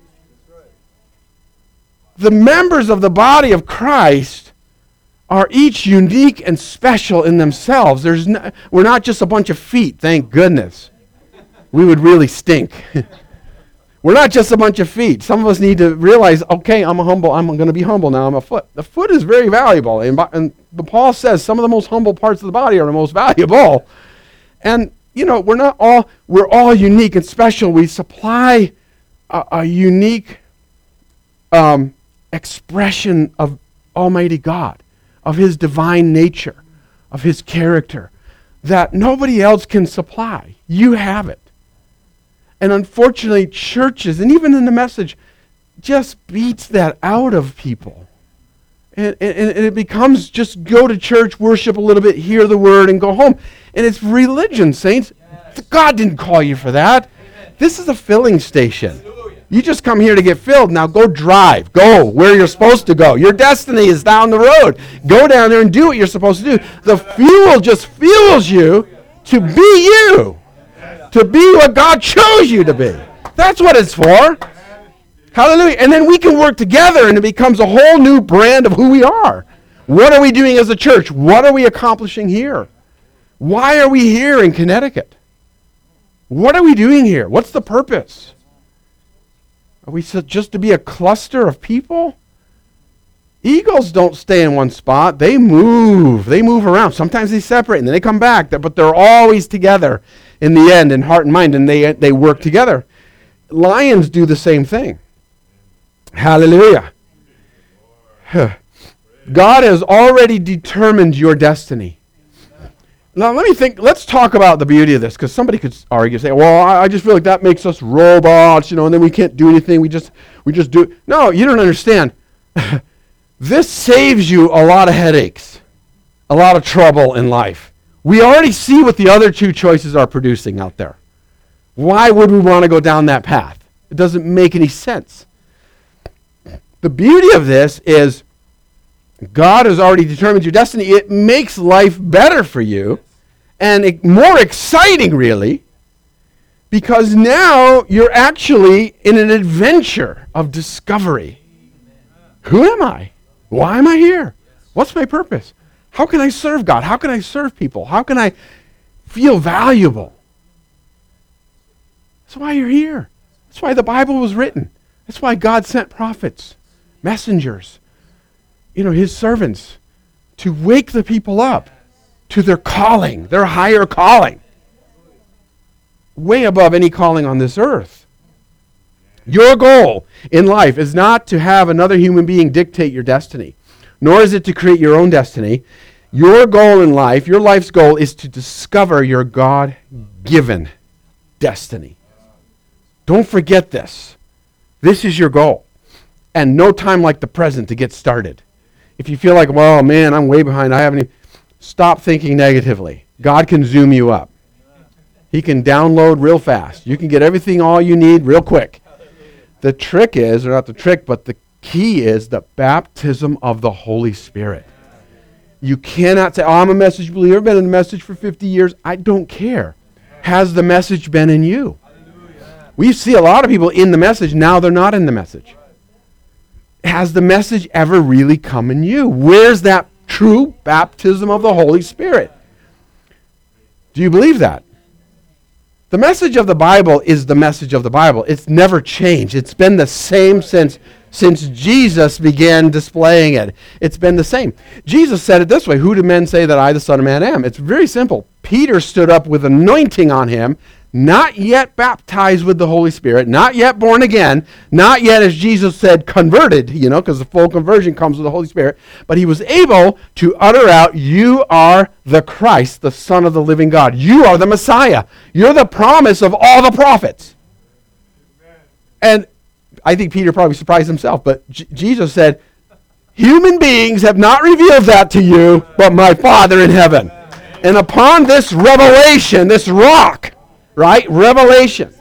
The members of the body of Christ are each unique and special in themselves. There's no, we're not just a bunch of feet, thank goodness. We would really stink. We're not just a bunch of feet. Some of us need to realize, okay, I'm a humble, I'm going to be humble now, I'm a foot. The foot is very valuable. And, and Paul says some of the most humble parts of the body are the most valuable. And, you know, we're not all, we're all unique and special. We supply a, a unique um, expression of Almighty God, of His divine nature, of His character, that nobody else can supply. You have it. And unfortunately, churches, and even in the message, just beats that out of people. And, and, and it becomes just go to church, worship a little bit, hear the word, and go home. And it's religion, saints. Yes. God didn't call you for that. Amen. This is a filling station. You just come here to get filled. Now go drive. Go where you're supposed to go. Your destiny is down the road. Go down there and do what you're supposed to do. The fuel just fuels you to be you. To be what God chose you to be. That's what it's for. Hallelujah. And then we can work together and it becomes a whole new brand of who we are. What are we doing as a church? What are we accomplishing here? Why are we here in Connecticut? What are we doing here? What's the purpose? Are we just to be a cluster of people? Eagles don't stay in one spot. They move. They move around. Sometimes they separate and then they come back. But they're always together in the end in heart and mind, and they, they work together. Lions do the same thing. Hallelujah. God has already determined your destiny. Now let me think, let's talk about the beauty of this, because somebody could argue, say, well, I, I just feel like that makes us robots, you know, and then we can't do anything, we just we just do it. No, you don't understand. This saves you a lot of headaches, a lot of trouble in life. We already see what the other two choices are producing out there. Why would we want to go down that path? It doesn't make any sense. The beauty of this is God has already determined your destiny. It makes life better for you and it, more exciting, really, because now you're actually in an adventure of discovery. Who am I? Why am I here? What's my purpose? How can I serve God? How can I serve people? How can I feel valuable? That's why you're here. That's why the Bible was written. That's why God sent prophets, messengers, you know, His servants, to wake the people up to their calling, their higher calling, way above any calling on this earth. Your goal in life is not to have another human being dictate your destiny, nor is it to create your own destiny. Your goal in life, your life's goal, is to discover your God-given destiny. Don't forget this. This is your goal. And no time like the present to get started. If you feel like, well, man, I'm way behind, I haven't even... Stop thinking negatively. God can zoom you up. He can download real fast. You can get everything, all you need, real quick. The trick is, or not the trick, but the key is the baptism of the Holy Spirit. You cannot say, oh, I'm a message believer, I've been in the message for fifty years. I don't care. Has the message been in you? We see a lot of people in the message, now they're not in the message. Has the message ever really come in you? Where's that true baptism of the Holy Spirit? Do you believe that? The message of the Bible is the message of the Bible. It's never changed. It's been the same since, since Jesus began displaying it. It's been the same. Jesus said it this way, who do men say that I, the Son of Man, am? It's very simple. Peter stood up with anointing on him, not yet baptized with the Holy Spirit, not yet born again, not yet, as Jesus said, converted, you know, because the full conversion comes with the Holy Spirit. But he was able to utter out, "You are the Christ, the Son of the living God. You are the Messiah. You're the promise of all the prophets." And I think Peter probably surprised himself, but J- Jesus said, "Human beings have not revealed that to you, but my Father in heaven." And upon this revelation, this rock, right? Revelation.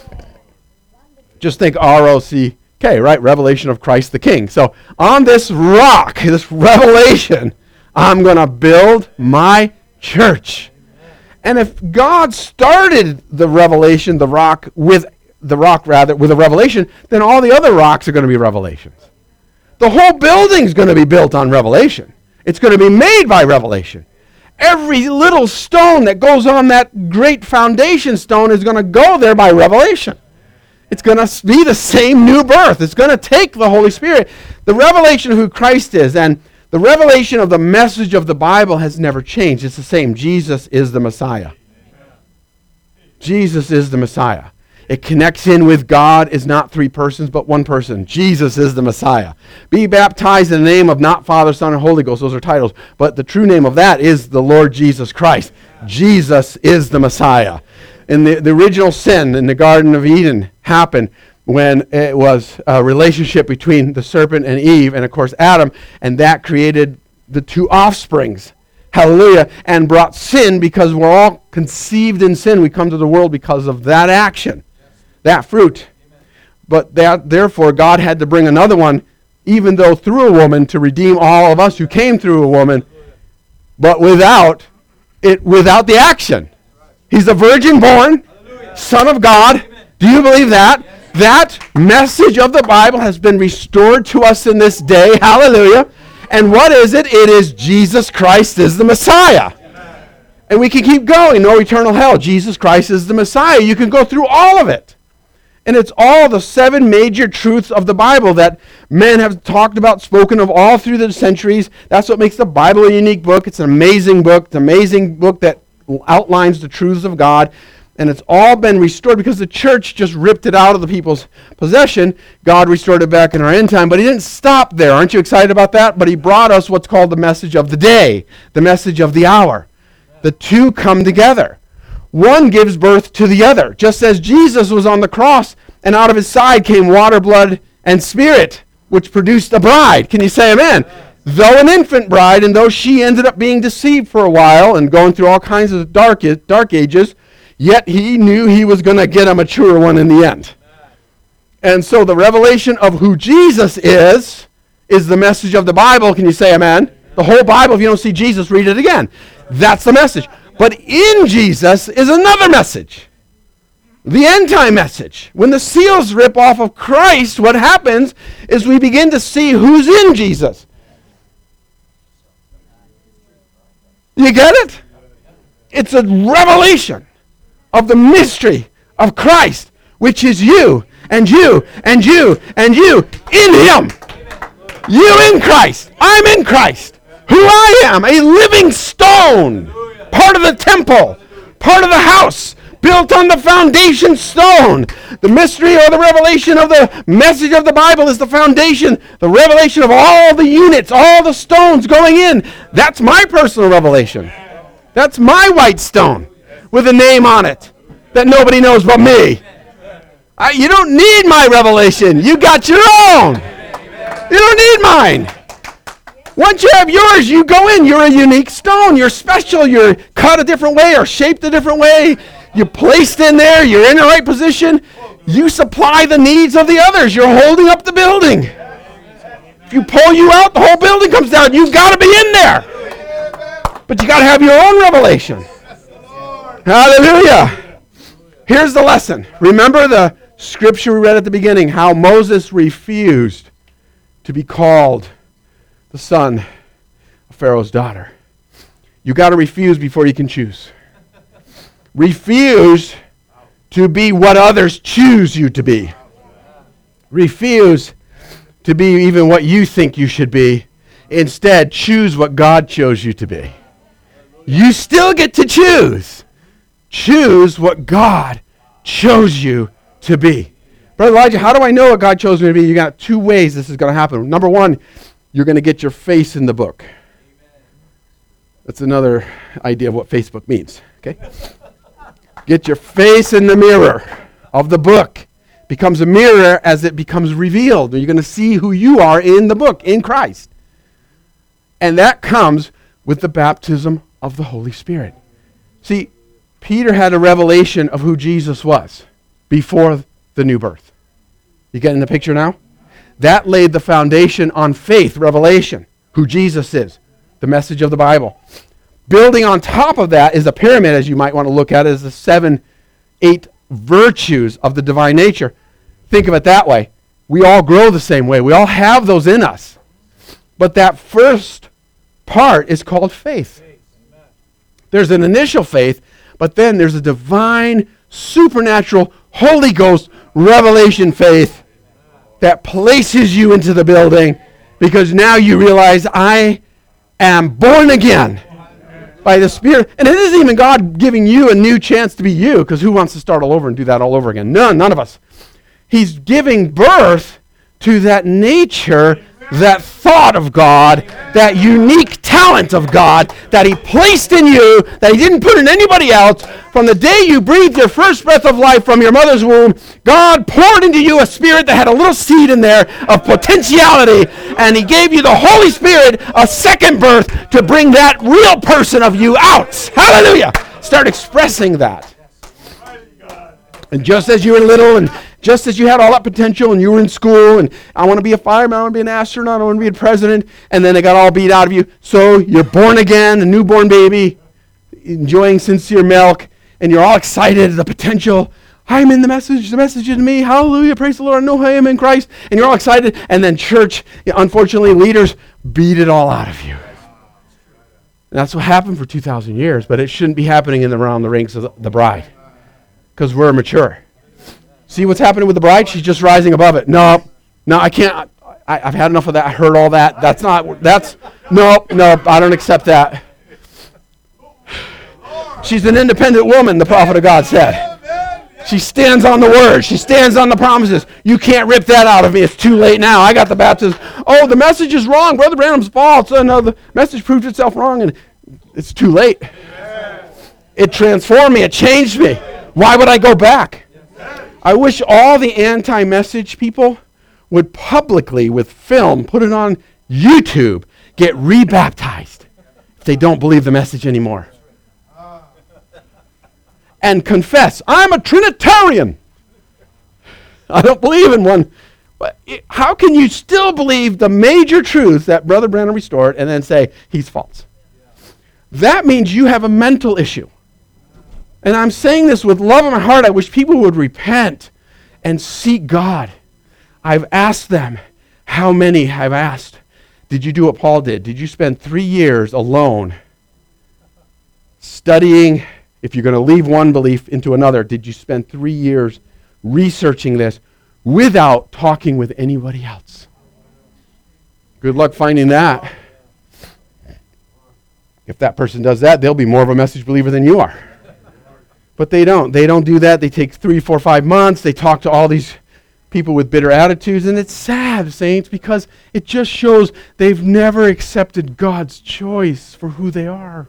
Just think R O C K, right? Revelation of Christ the King. So on this rock, this revelation, I'm going to build my church. And if God started the revelation, the rock, with the rock rather, with a revelation, then all the other rocks are going to be revelations. The whole building's going to be built on revelation. It's going to be made by revelation. Every little stone that goes on that great foundation stone is going to go there by revelation. It's going to be the same new birth. It's going to take the Holy Spirit. The revelation of who Christ is and the revelation of the message of the Bible has never changed. It's the same. Jesus is the Messiah. Jesus is the Messiah. It connects in with God is not three persons, but one person. Jesus is the Messiah. Be baptized in the name of not Father, Son, and Holy Ghost. Those are titles. But the true name of that is the Lord Jesus Christ. Jesus is the Messiah. And the, the original sin in the Garden of Eden happened when it was a relationship between the serpent and Eve, and of course Adam, and that created the two offsprings. Hallelujah. And brought sin because we're all conceived in sin. We come to the world because of that action. That fruit. But that therefore God had to bring another one, even though through a woman, to redeem all of us who came through a woman, but without it, without the action. He's a virgin born, Son of God. Do you believe that? That message of the Bible has been restored to us in this day. Hallelujah. And what is it? It is Jesus Christ is the Messiah. And we can keep going. No eternal hell. Jesus Christ is the Messiah. You can go through all of it. And it's all the seven major truths of the Bible that men have talked about, spoken of all through the centuries. That's what makes the Bible a unique book. It's an amazing book. It's an amazing book that outlines the truths of God. And it's all been restored because the church just ripped it out of the people's possession. God restored it back in our end time. But he didn't stop there. Aren't you excited about that? But he brought us what's called the message of the day, the message of the hour. The two come together. One gives birth to the other. Just as Jesus was on the cross and out of his side came water, blood, and spirit, which produced a bride. Can you say amen? Though an infant bride, and though she ended up being deceived for a while and going through all kinds of dark, dark ages, yet he knew he was going to get a mature one in the end. And so the revelation of who Jesus is, is the message of the Bible. Can you say amen? The whole Bible, if you don't see Jesus, read it again. That's the message. But in Jesus is another message. The end time message. When the seals rip off of Christ, what happens is we begin to see who's in Jesus. You get it? It's a revelation of the mystery of Christ, which is you, and you, and you, and you, in him. You in Christ. I'm in Christ. Who I am, a living stone, part of the temple, part of the house, built on the foundation stone. The mystery or the revelation of the message of the Bible is the foundation, the revelation of all the units, all the stones going in. That's my personal revelation. That's my white stone with a name on it that nobody knows but me. I, you don't need my revelation. You got your own. You don't need mine. Once you have yours, you go in. You're a unique stone. You're special. You're cut a different way or shaped a different way. You're placed in there. You're in the right position. You supply the needs of the others. You're holding up the building. If you pull you out, the whole building comes down. You've got to be in there. But you got to have your own revelation. Hallelujah. Here's the lesson. Remember the scripture we read at the beginning, how Moses refused to be called the son of Pharaoh's daughter. You got to refuse before you can choose. Refuse to be what others choose you to be. Refuse to be even what you think you should be. Instead, choose what God chose you to be. You still get to choose. Choose what God chose you to be. Brother Elijah, how do I know what God chose me to be? You got two ways this is going to happen. Number one, you're going to get your face in the book. That's another idea of what Facebook means. Okay? Get your face in the mirror of the book. Becomes a mirror as it becomes revealed. You're going to see who you are in the book, in Christ. And that comes with the baptism of the Holy Spirit. See, Peter had a revelation of who Jesus was before the new birth. You getting the picture now? That laid the foundation on faith, revelation, who Jesus is, the message of the Bible. Building on top of that is a pyramid, as you might want to look at it, is the seven, eight virtues of the divine nature. Think of it that way. We all grow the same way. We all have those in us. But that first part is called faith. There's an initial faith, but then there's a divine, supernatural, Holy Ghost revelation faith that places you into the building because now you realize I am born again by the Spirit. And it isn't even God giving you a new chance to be you, because who wants to start all over and do that all over again? None, none of us. He's giving birth to that nature, that thought of God, that unique talent of God that He placed in you, that He didn't put in anybody else. From the day you breathed your first breath of life from your mother's womb, God poured into you a spirit that had a little seed in there of potentiality, and He gave you the Holy Spirit, a second birth, to bring that real person of you out. Hallelujah! Start expressing that. And just as you were little, and just as you had all that potential, and you were in school, and I want to be a fireman, I want to be an astronaut, I want to be a president, and then it got all beat out of you. So you're born again, a newborn baby, enjoying sincere milk, and you're all excited at the potential. I'm in the message, the message is me, hallelujah, praise the Lord, I know I am in Christ, and you're all excited, and then church, unfortunately, leaders beat it all out of you. And that's what happened for two thousand years, but it shouldn't be happening in the, around the ranks of the, the bride, because we're mature. See what's happening with the bride? She's just rising above it. No, no, I can't. I, I've had enough of that. I heard all that. That's not, that's, no, no, I don't accept that. She's an independent woman, the prophet of God said. She stands on the word. She stands on the promises. You can't rip that out of me. It's too late now. I got the baptism. Oh, the message is wrong. Brother Branham's false. Oh, no, the message proved itself wrong, and it's too late. It transformed me. It changed me. Why would I go back? I wish all the anti-message people would publicly, with film, put it on YouTube, get rebaptized if they don't believe the message anymore. And confess, I'm a Trinitarian. I don't believe in one. But it, how can you still believe the major truths that Brother Branham restored and then say he's false? That means you have a mental issue. And I'm saying this with love in my heart. I wish people would repent and seek God. I've asked them, how many I've asked, did you do what Paul did? Did you spend three years alone studying, if you're going to leave one belief into another, did you spend three years researching this without talking with anybody else? Good luck finding that. If that person does that, they'll be more of a message believer than you are. But they don't. They don't do that. They take three, four, five months. They talk to all these people with bitter attitudes. And it's sad, saints, because it just shows they've never accepted God's choice for who they are.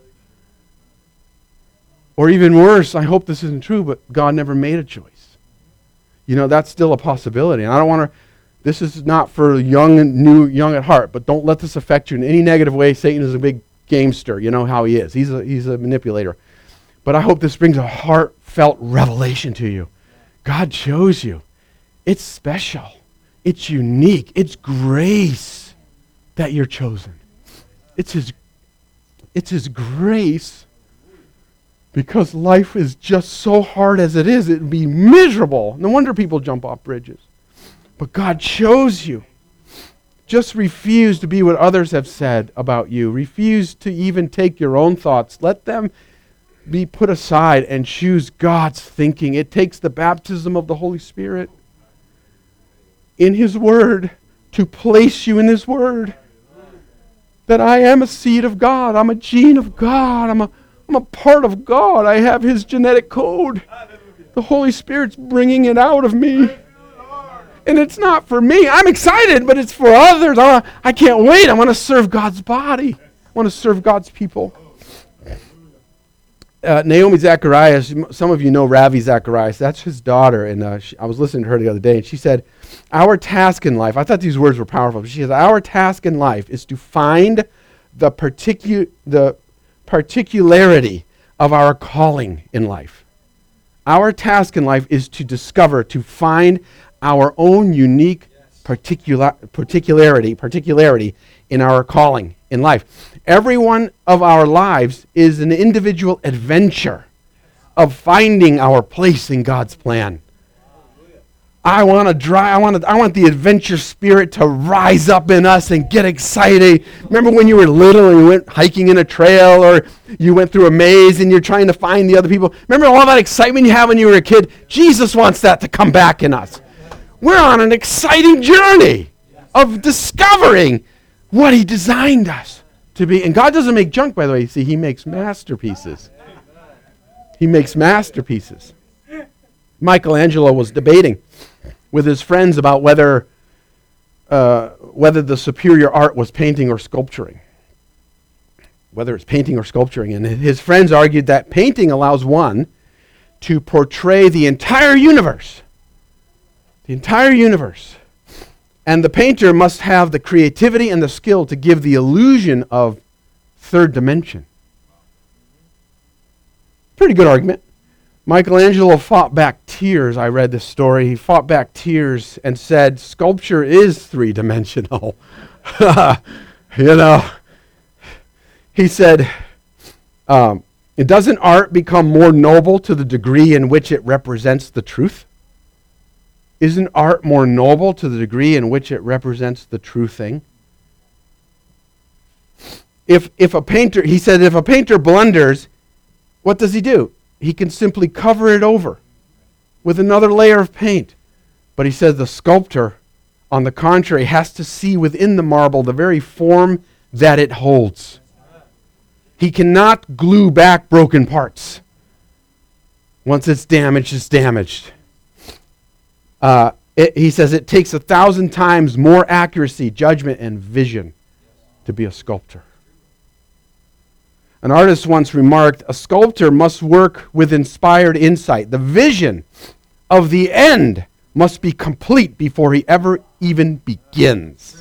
Or even worse, I hope this isn't true, but God never made a choice. You know, that's still a possibility. And I don't want to, this is not for young and new, young at heart, but don't let this affect you in any negative way. Satan is a big gamester. You know how he is. He's a, he's a manipulator. But I hope this brings a heartfelt revelation to you. God chose you. It's special. It's unique. It's grace that you're chosen. It's His, it's His grace, because life is just so hard as it is. It would be miserable. No wonder people jump off bridges. But God chose you. Just refuse to be what others have said about you. Refuse to even take your own thoughts. Let them be put aside and choose God's thinking. It takes the baptism of the Holy Spirit in His Word to place you in His Word. That I am a seed of God. I'm a gene of God. I'm a I'm a part of God. I have his genetic code. The Holy Spirit's bringing it out of me. And it's not for me. I'm excited, but it's for others. I, I can't wait. I want to serve God's body. I want to serve God's people. Uh, Naomi Zacharias, some of you know Ravi Zacharias. That's his daughter. And uh, she, I was listening to her the other day, and she said, our task in life, I thought these words were powerful. She said, our task in life is to find the, particu- the particularity of our calling in life. Our task in life is to discover, to find our own unique particular, particularity, particularity in our calling in life. Every one of our lives is an individual adventure of finding our place in God's plan. I want to drive. I want to. I want the adventure spirit to rise up in us and get excited. Remember when you were little and you went hiking in a trail, or you went through a maze and you're trying to find the other people? Remember all that excitement you had when you were a kid? Jesus wants that to come back in us. We're on an exciting journey of discovering what he designed us to be. And God doesn't make junk, by the way. See, he makes masterpieces. He makes masterpieces. Michelangelo was debating with his friends about whether uh, whether the superior art was painting or sculpturing. Whether it's painting or sculpturing. And his friends argued that painting allows one to portray the entire universe. The entire universe. And the painter must have the creativity and the skill to give the illusion of third dimension. Pretty good argument. Michelangelo fought back tears. I read this story. He fought back tears and said, sculpture is three-dimensional. You know, he said, um, doesn't art become more noble to the degree in which it represents the truth? Isn't art more noble to the degree in which it represents the true thing? If if a painter, he said, if a painter blunders, what does he do? He can simply cover it over with another layer of paint. But he says the sculptor, on the contrary, has to see within the marble the very form that it holds. He cannot glue back broken parts. Once it's damaged, it's damaged. Uh, it, he says it takes a thousand times more accuracy, judgment, and vision to be a sculptor. An artist once remarked, a sculptor must work with inspired insight. The vision of the end must be complete before he ever even begins.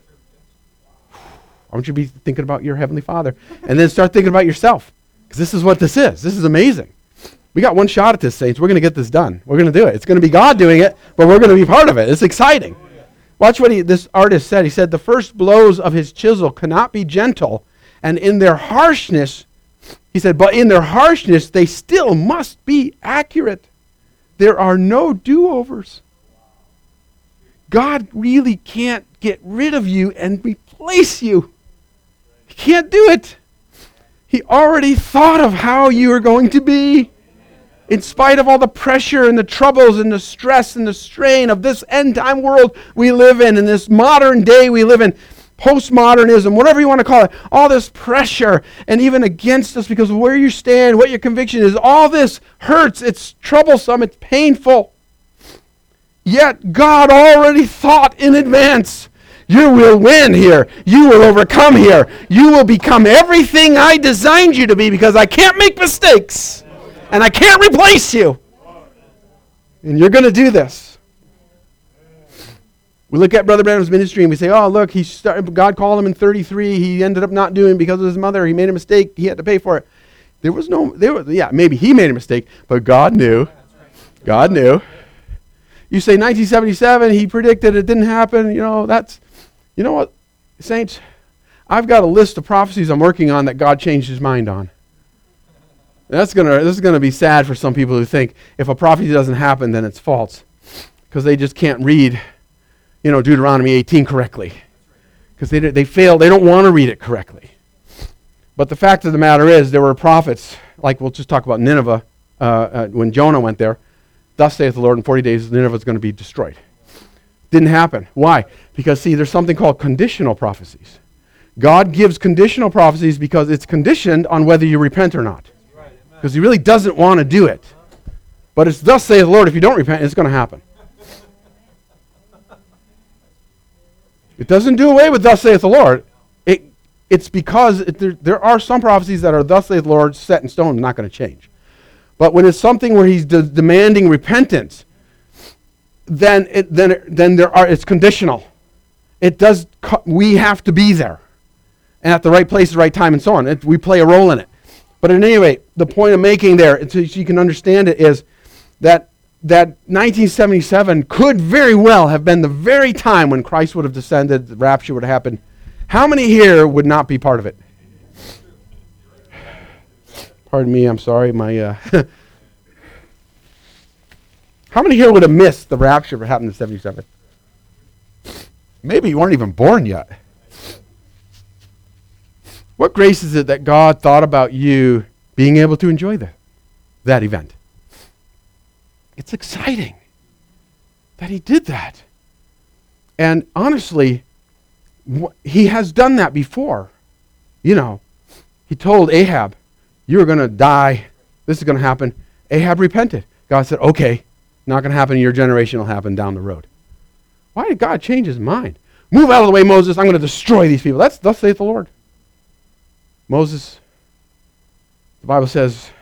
I want you to be thinking about your Heavenly Father. And then start thinking about yourself. Because this is what this is. This is amazing. We got one shot at this, saints. We're going to get this done. We're going to do it. It's going to be God doing it, but we're going to be part of it. It's exciting. Watch what he, this artist said. He said, the first blows of his chisel cannot be gentle, and in their harshness, he said, but in their harshness, they still must be accurate. There are no do-overs. God really can't get rid of you and replace you. He can't do it. He already thought of how you are going to be. In spite of all the pressure and the troubles and the stress and the strain of this end-time world we live in, in this modern day we live in, postmodernism, whatever you want to call it, all this pressure, and even against us because of where you stand, what your conviction is, all this hurts, it's troublesome, it's painful. Yet God already thought in advance, you will win here, you will overcome here, you will become everything I designed you to be because I can't make mistakes, and I can't replace you. And you're going to do this. We look at Brother Branham's ministry and we say, oh, look, he started, God called him in thirty-three. He ended up not doing it because of his mother. He made a mistake. He had to pay for it. There was no, there was, yeah, maybe he made a mistake, but God knew. God knew. You say nineteen seventy-seven, he predicted it didn't happen. You know, that's, you know what, saints, I've got a list of prophecies I'm working on that God changed his mind on. That's gonna, this is going to be sad for some people who think if a prophecy doesn't happen, then it's false because they just can't read, you know, Deuteronomy eighteen correctly because they they fail. They don't want to read it correctly. But the fact of the matter is, there were prophets, like we'll just talk about Nineveh, uh, uh, when Jonah went there. Thus saith the Lord, in forty days Nineveh is going to be destroyed. Didn't happen. Why? Because, see, there's something called conditional prophecies. God gives conditional prophecies because it's conditioned on whether you repent or not. Because he really doesn't want to do it. But it's thus saith the Lord, if you don't repent, it's going to happen. It doesn't do away with thus saith the Lord. It, it's because it, there, there are some prophecies that are thus saith the Lord, set in stone, and not going to change. But when it's something where he's de- demanding repentance, then it, then it, then there are it's conditional. It does. Co- we have to be there, and at the right place, the right time, and so on. It, we play a role in it. But at any rate, the point I'm making there, so you can understand it, is that that nineteen seventy-seven could very well have been the very time when Christ would have descended, the rapture would have happened. How many here would not be part of it? Pardon me, I'm sorry. My uh, how many here would have missed the rapture if it happened in seventy-seven? Maybe you weren't even born yet. What grace is it that God thought about you being able to enjoy that, that event? It's exciting that he did that. And honestly, wh- he has done that before. You know, he told Ahab, you're going to die. This is going to happen. Ahab repented. God said, okay, not going to happen in your generation. It'll happen down the road. Why did God change his mind? Move out of the way, Moses. I'm going to destroy these people. That's thus saith the Lord. Moses, the Bible says,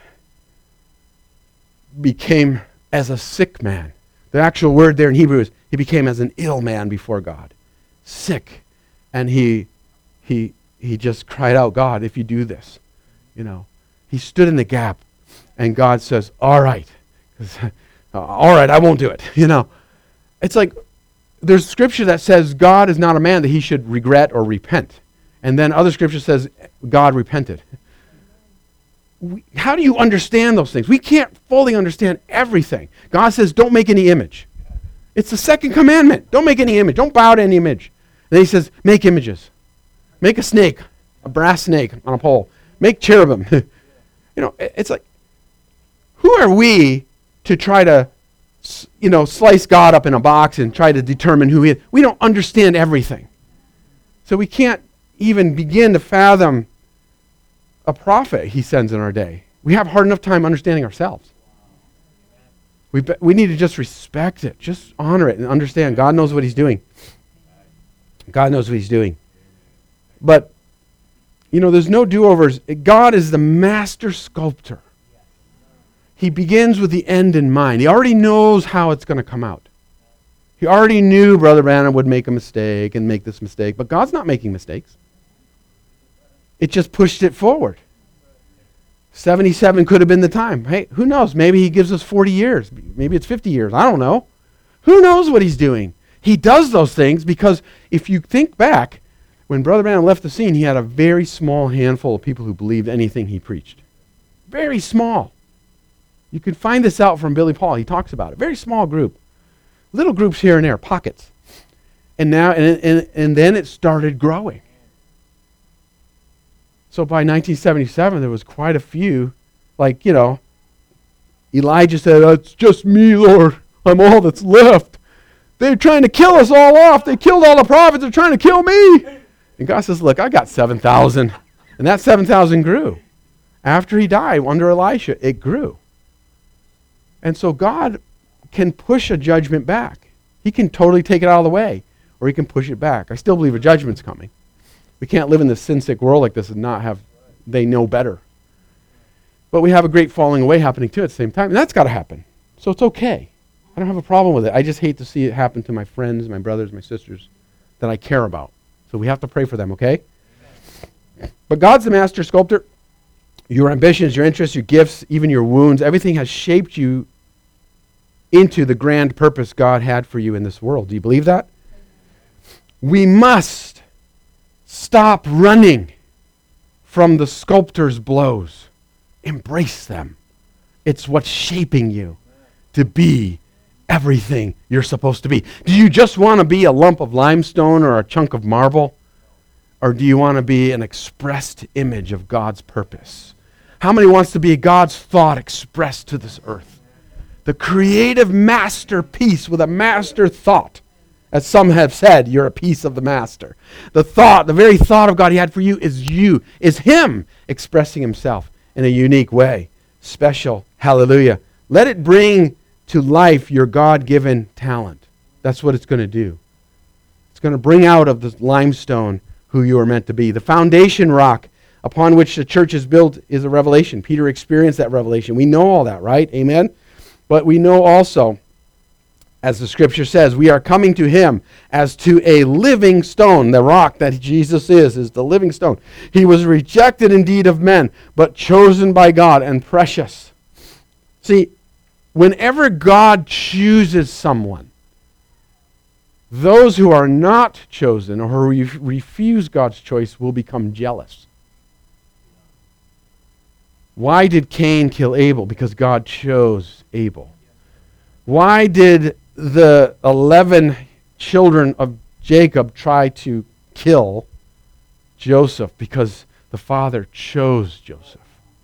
became as a sick man. The actual word there in Hebrew is he became as an ill man before God. Sick. And he he he just cried out, God, if you do this, you know. He stood in the gap, and God says, all right. all right, I won't do it. You know. It's like there's scripture that says God is not a man that he should regret or repent. And then other scripture says God repented. We, how do you understand those things? We can't fully understand everything. God says don't make any image. It's the second commandment. Don't make any image. Don't bow to any image. And then he says make images. Make a snake, a brass snake on a pole. Make cherubim. you know, it, it's like, who are we to try to, you know, slice God up in a box and try to determine who he is? We don't understand everything. So we can't even begin to fathom a prophet he sends in our day. We have hard enough time understanding ourselves. We be, we need to just respect it, just honor it, and understand God knows what he's doing. God knows what he's doing. But, you know, there's no do-overs. God is the master sculptor. He begins with the end in mind. He already knows how it's going to come out. He already knew Brother Branham would make a mistake and make this mistake, but God's not making mistakes. It just pushed it forward. seventy-seven could have been the time. Hey, who knows? Maybe he gives us forty years. Maybe it's fifty years. I don't know. Who knows what he's doing? He does those things because if you think back, when Brother Branham left the scene, he had a very small handful of people who believed anything he preached. Very small. You can find this out from Billy Paul. He talks about it. Very small group. Little groups here and there, pockets. And now, and, and, and then it started growing. So by nineteen seventy-seven, there was quite a few, like, you know, Elijah said, it's just me, Lord. I'm all that's left. They're trying to kill us all off. They killed all the prophets. They're trying to kill me. And God says, look, I got seven thousand. And that seven thousand grew. After he died, under Elisha, it grew. And so God can push a judgment back. He can totally take it out of the way, or he can push it back. I still believe a judgment's coming. We can't live in this sin-sick world like this and not have, they know better. But we have a great falling away happening too at the same time, and that's got to happen. So it's okay. I don't have a problem with it. I just hate to see it happen to my friends, my brothers, my sisters that I care about. So we have to pray for them, okay? But God's the master sculptor. Your ambitions, your interests, your gifts, even your wounds, everything has shaped you into the grand purpose God had for you in this world. Do you believe that? We must stop running from the sculptor's blows. Embrace them. It's what's shaping you to be everything you're supposed to be. Do you just want to be a lump of limestone or a chunk of marble? Or do you want to be an expressed image of God's purpose? How many wants to be God's thought expressed to this earth? The creative masterpiece with a master thought. As some have said, you're a piece of the master. The thought, the very thought of God he had for you is you, is him expressing himself in a unique way. Special. Hallelujah. Let it bring to life your God-given talent. That's what it's going to do. It's going to bring out of the limestone who you are meant to be. The foundation rock upon which the church is built is a revelation. Peter experienced that revelation. We know all that, right? Amen? But we know also, as the scripture says, we are coming to him as to a living stone. The rock that Jesus is, is the living stone. He was rejected indeed of men, but chosen by God and precious. See, whenever God chooses someone, those who are not chosen or who re- refuse God's choice will become jealous. Why did Cain kill Abel? Because God chose Abel. Why did the eleven children of Jacob try to kill Joseph? Because the father chose Joseph.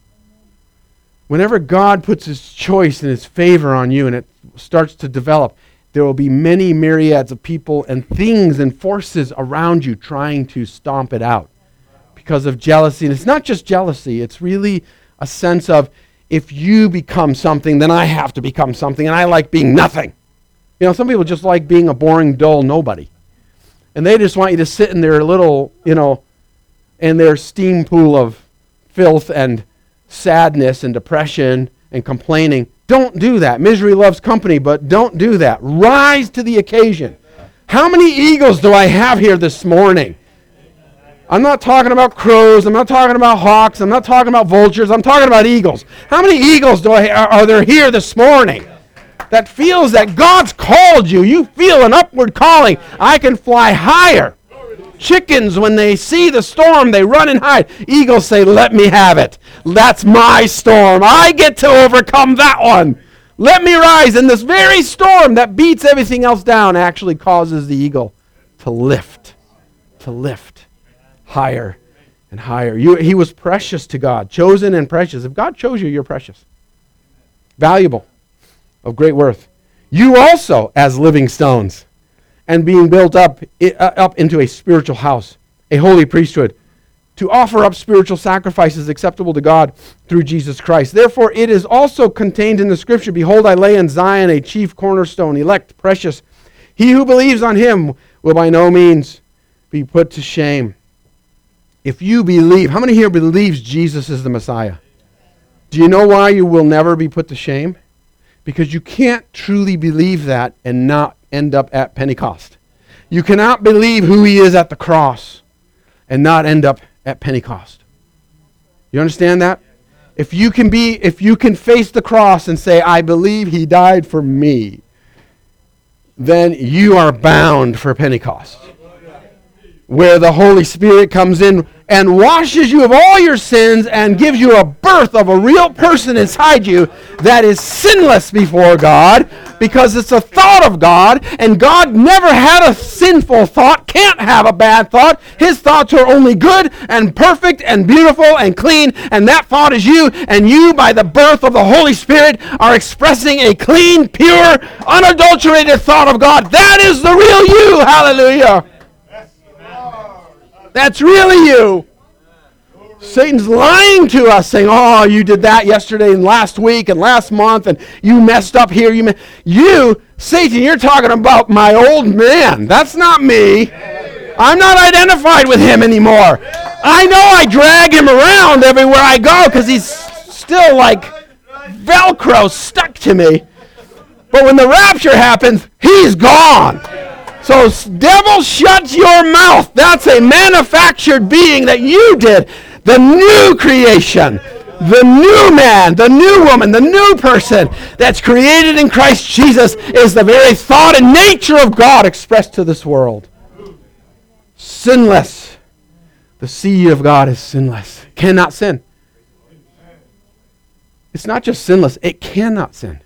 Whenever God puts his choice and his favor on you and it starts to develop, there will be many myriads of people and things and forces around you trying to stomp it out because of jealousy. And it's not just jealousy, it's really a sense of, if you become something, then I have to become something, and I like being nothing. You know, some people just like being a boring, dull nobody. And they just want you to sit in their little, you know, in their steam pool of filth and sadness and depression and complaining. Don't do that. Misery loves company, but don't do that. Rise to the occasion. How many eagles do I have here this morning? I'm not talking about crows. I'm not talking about hawks. I'm not talking about vultures. I'm talking about eagles. How many eagles do I are, are there here this morning that feels that God's called you? You feel an upward calling. I can fly higher. Chickens, when they see the storm, they run and hide. Eagles say, let me have it. That's my storm. I get to overcome that one. Let me rise. And this very storm that beats everything else down actually causes the eagle to lift, to lift higher and higher. You, he was precious to God, chosen and precious. If God chose you, you're precious, valuable, of great worth. You also, as living stones, and being built up, uh, up into a spiritual house, a holy priesthood, to offer up spiritual sacrifices acceptable to God through Jesus Christ. Therefore, it is also contained in the scripture, behold, I lay in Zion a chief cornerstone, elect, precious. He who believes on him will by no means be put to shame. If you believe, how many here believes Jesus is the Messiah? Do you know why you will never be put to shame? Because you can't truly believe that and not end up at Pentecost. You cannot believe who he is at the cross and not end up at Pentecost. You understand that? If you can be, if you can face the cross and say, I believe he died for me, then you are bound for Pentecost, where the Holy Spirit comes in and washes you of all your sins and gives you a birth of a real person inside you that is sinless before God, because it's a thought of God, and God never had a sinful thought, can't have a bad thought. His thoughts are only good and perfect and beautiful and clean, and that thought is you, and you, by the birth of the Holy Spirit, are expressing a clean, pure, unadulterated thought of God. That is the real you. Hallelujah. That's really you. Satan's lying to us, saying, oh, you did that yesterday and last week and last month, and you messed up here. You, me-. you, Satan, you're talking about my old man. That's not me. I'm not identified with him anymore. I know I drag him around everywhere I go because he's still like Velcro stuck to me. But when the rapture happens, he's gone. So, devil, shut your mouth. That's a manufactured being that you did. The new creation, the new man, the new woman, the new person that's created in Christ Jesus is the very thought and nature of God expressed to this world. Sinless. The seed of God is sinless. Cannot sin. It's not just sinless, it cannot sin.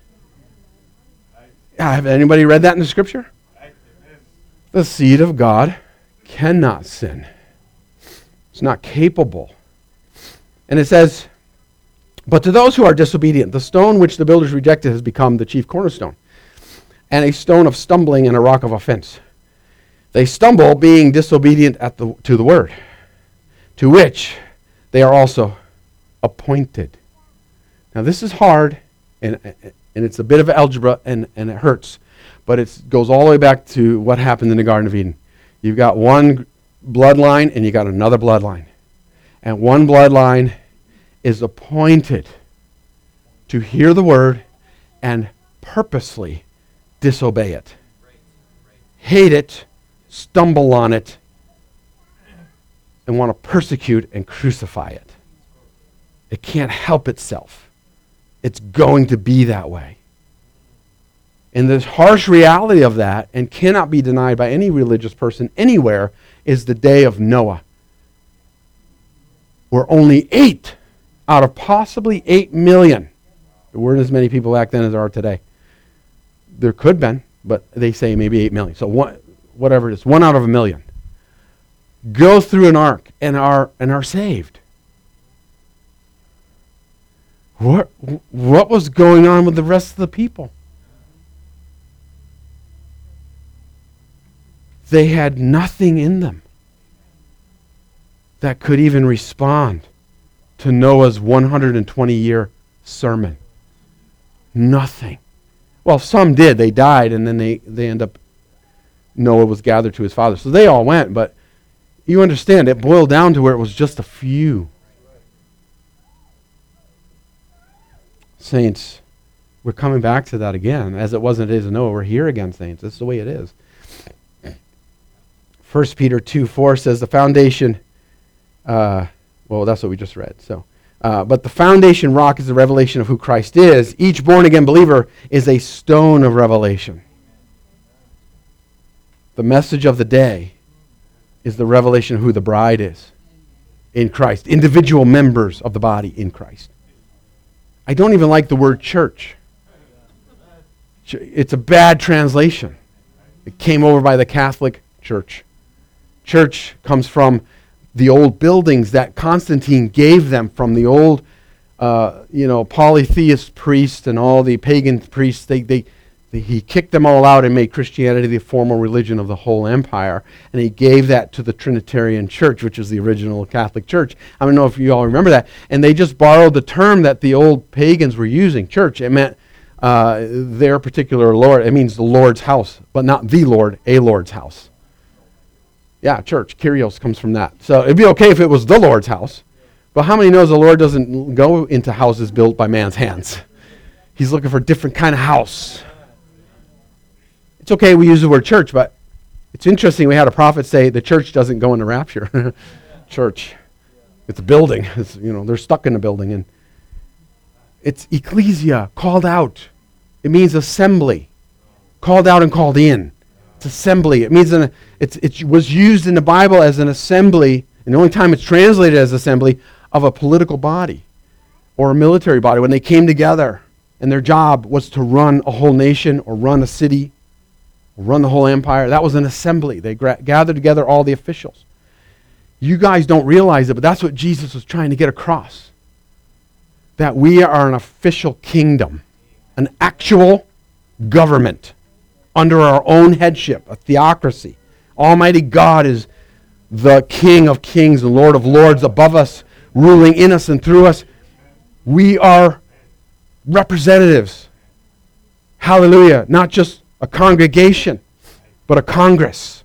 Have anybody read that in the scripture? The seed of God cannot sin. It's not capable. And it says, but to those who are disobedient, the stone which the builders rejected has become the chief cornerstone, and a stone of stumbling and a rock of offense. They stumble being disobedient at the, to the word, to which they are also appointed. Now this is hard, and and it's a bit of algebra, and, and it hurts, but it goes all the way back to what happened in the Garden of Eden. You've got one bloodline, and you got another bloodline. And one bloodline is appointed to hear the word and purposely disobey it. Hate it, stumble on it, and want to persecute and crucify it. It can't help itself. It's going to be that way. And the harsh reality of that, and cannot be denied by any religious person anywhere, is the day of Noah, where only eight out of possibly eight million, there weren't as many people back then as there are today. There could have been, but they say maybe eight million. So one, whatever it is, one out of a million, go through an ark and are and are saved. What what was going on with the rest of the people? They had nothing in them that could even respond to Noah's one hundred twenty year sermon. Nothing. Well, some did. They died, and then they, they end up, Noah was gathered to his father. So they all went, but you understand, it boiled down to where it was just a few. Saints, we're coming back to that again. As it was in the days of Noah, we're here again, saints. This is the way it is. First Peter two four says the foundation, uh, well, that's what we just read. So, uh, but the foundation rock is the revelation of who Christ is. Each born-again believer is a stone of revelation. The message of the day is the revelation of who the bride is in Christ. Individual members of the body in Christ. I don't even like the word church. It's a bad translation. It came over by the Catholic Church. Church comes from the old buildings that Constantine gave them from the old, uh, you know, polytheist priests and all the pagan priests. They, they, they, he kicked them all out and made Christianity the formal religion of the whole empire. And he gave that to the Trinitarian Church, which is the original Catholic Church. I don't know if you all remember that. And they just borrowed the term that the old pagans were using, church. It meant uh, their particular Lord. It means the Lord's house, but not the Lord, a Lord's house. Yeah, church. Kyrios comes from that. So it'd be okay if it was the Lord's house. But how many knows the Lord doesn't go into houses built by man's hands? He's looking for a different kind of house. It's okay we use the word church, but it's interesting. We had a prophet say the church doesn't go into rapture. Church. It's a building. It's, you know, they're stuck in a building. And it's ecclesia, called out. It means assembly. Called out and called in. It's assembly. It means an, it's, it was used in the Bible as an assembly, and the only time it's translated as assembly, of a political body or a military body when they came together and their job was to run a whole nation or run a city or run the whole empire. That was an assembly. They gra- gathered together all the officials. You guys don't realize it, but that's what Jesus was trying to get across. That we are an official kingdom, an actual government under our own headship, a theocracy. Almighty God is the King of kings and Lord of lords above us, ruling in us and through us. We are representatives. Hallelujah. Not just a congregation, but a congress.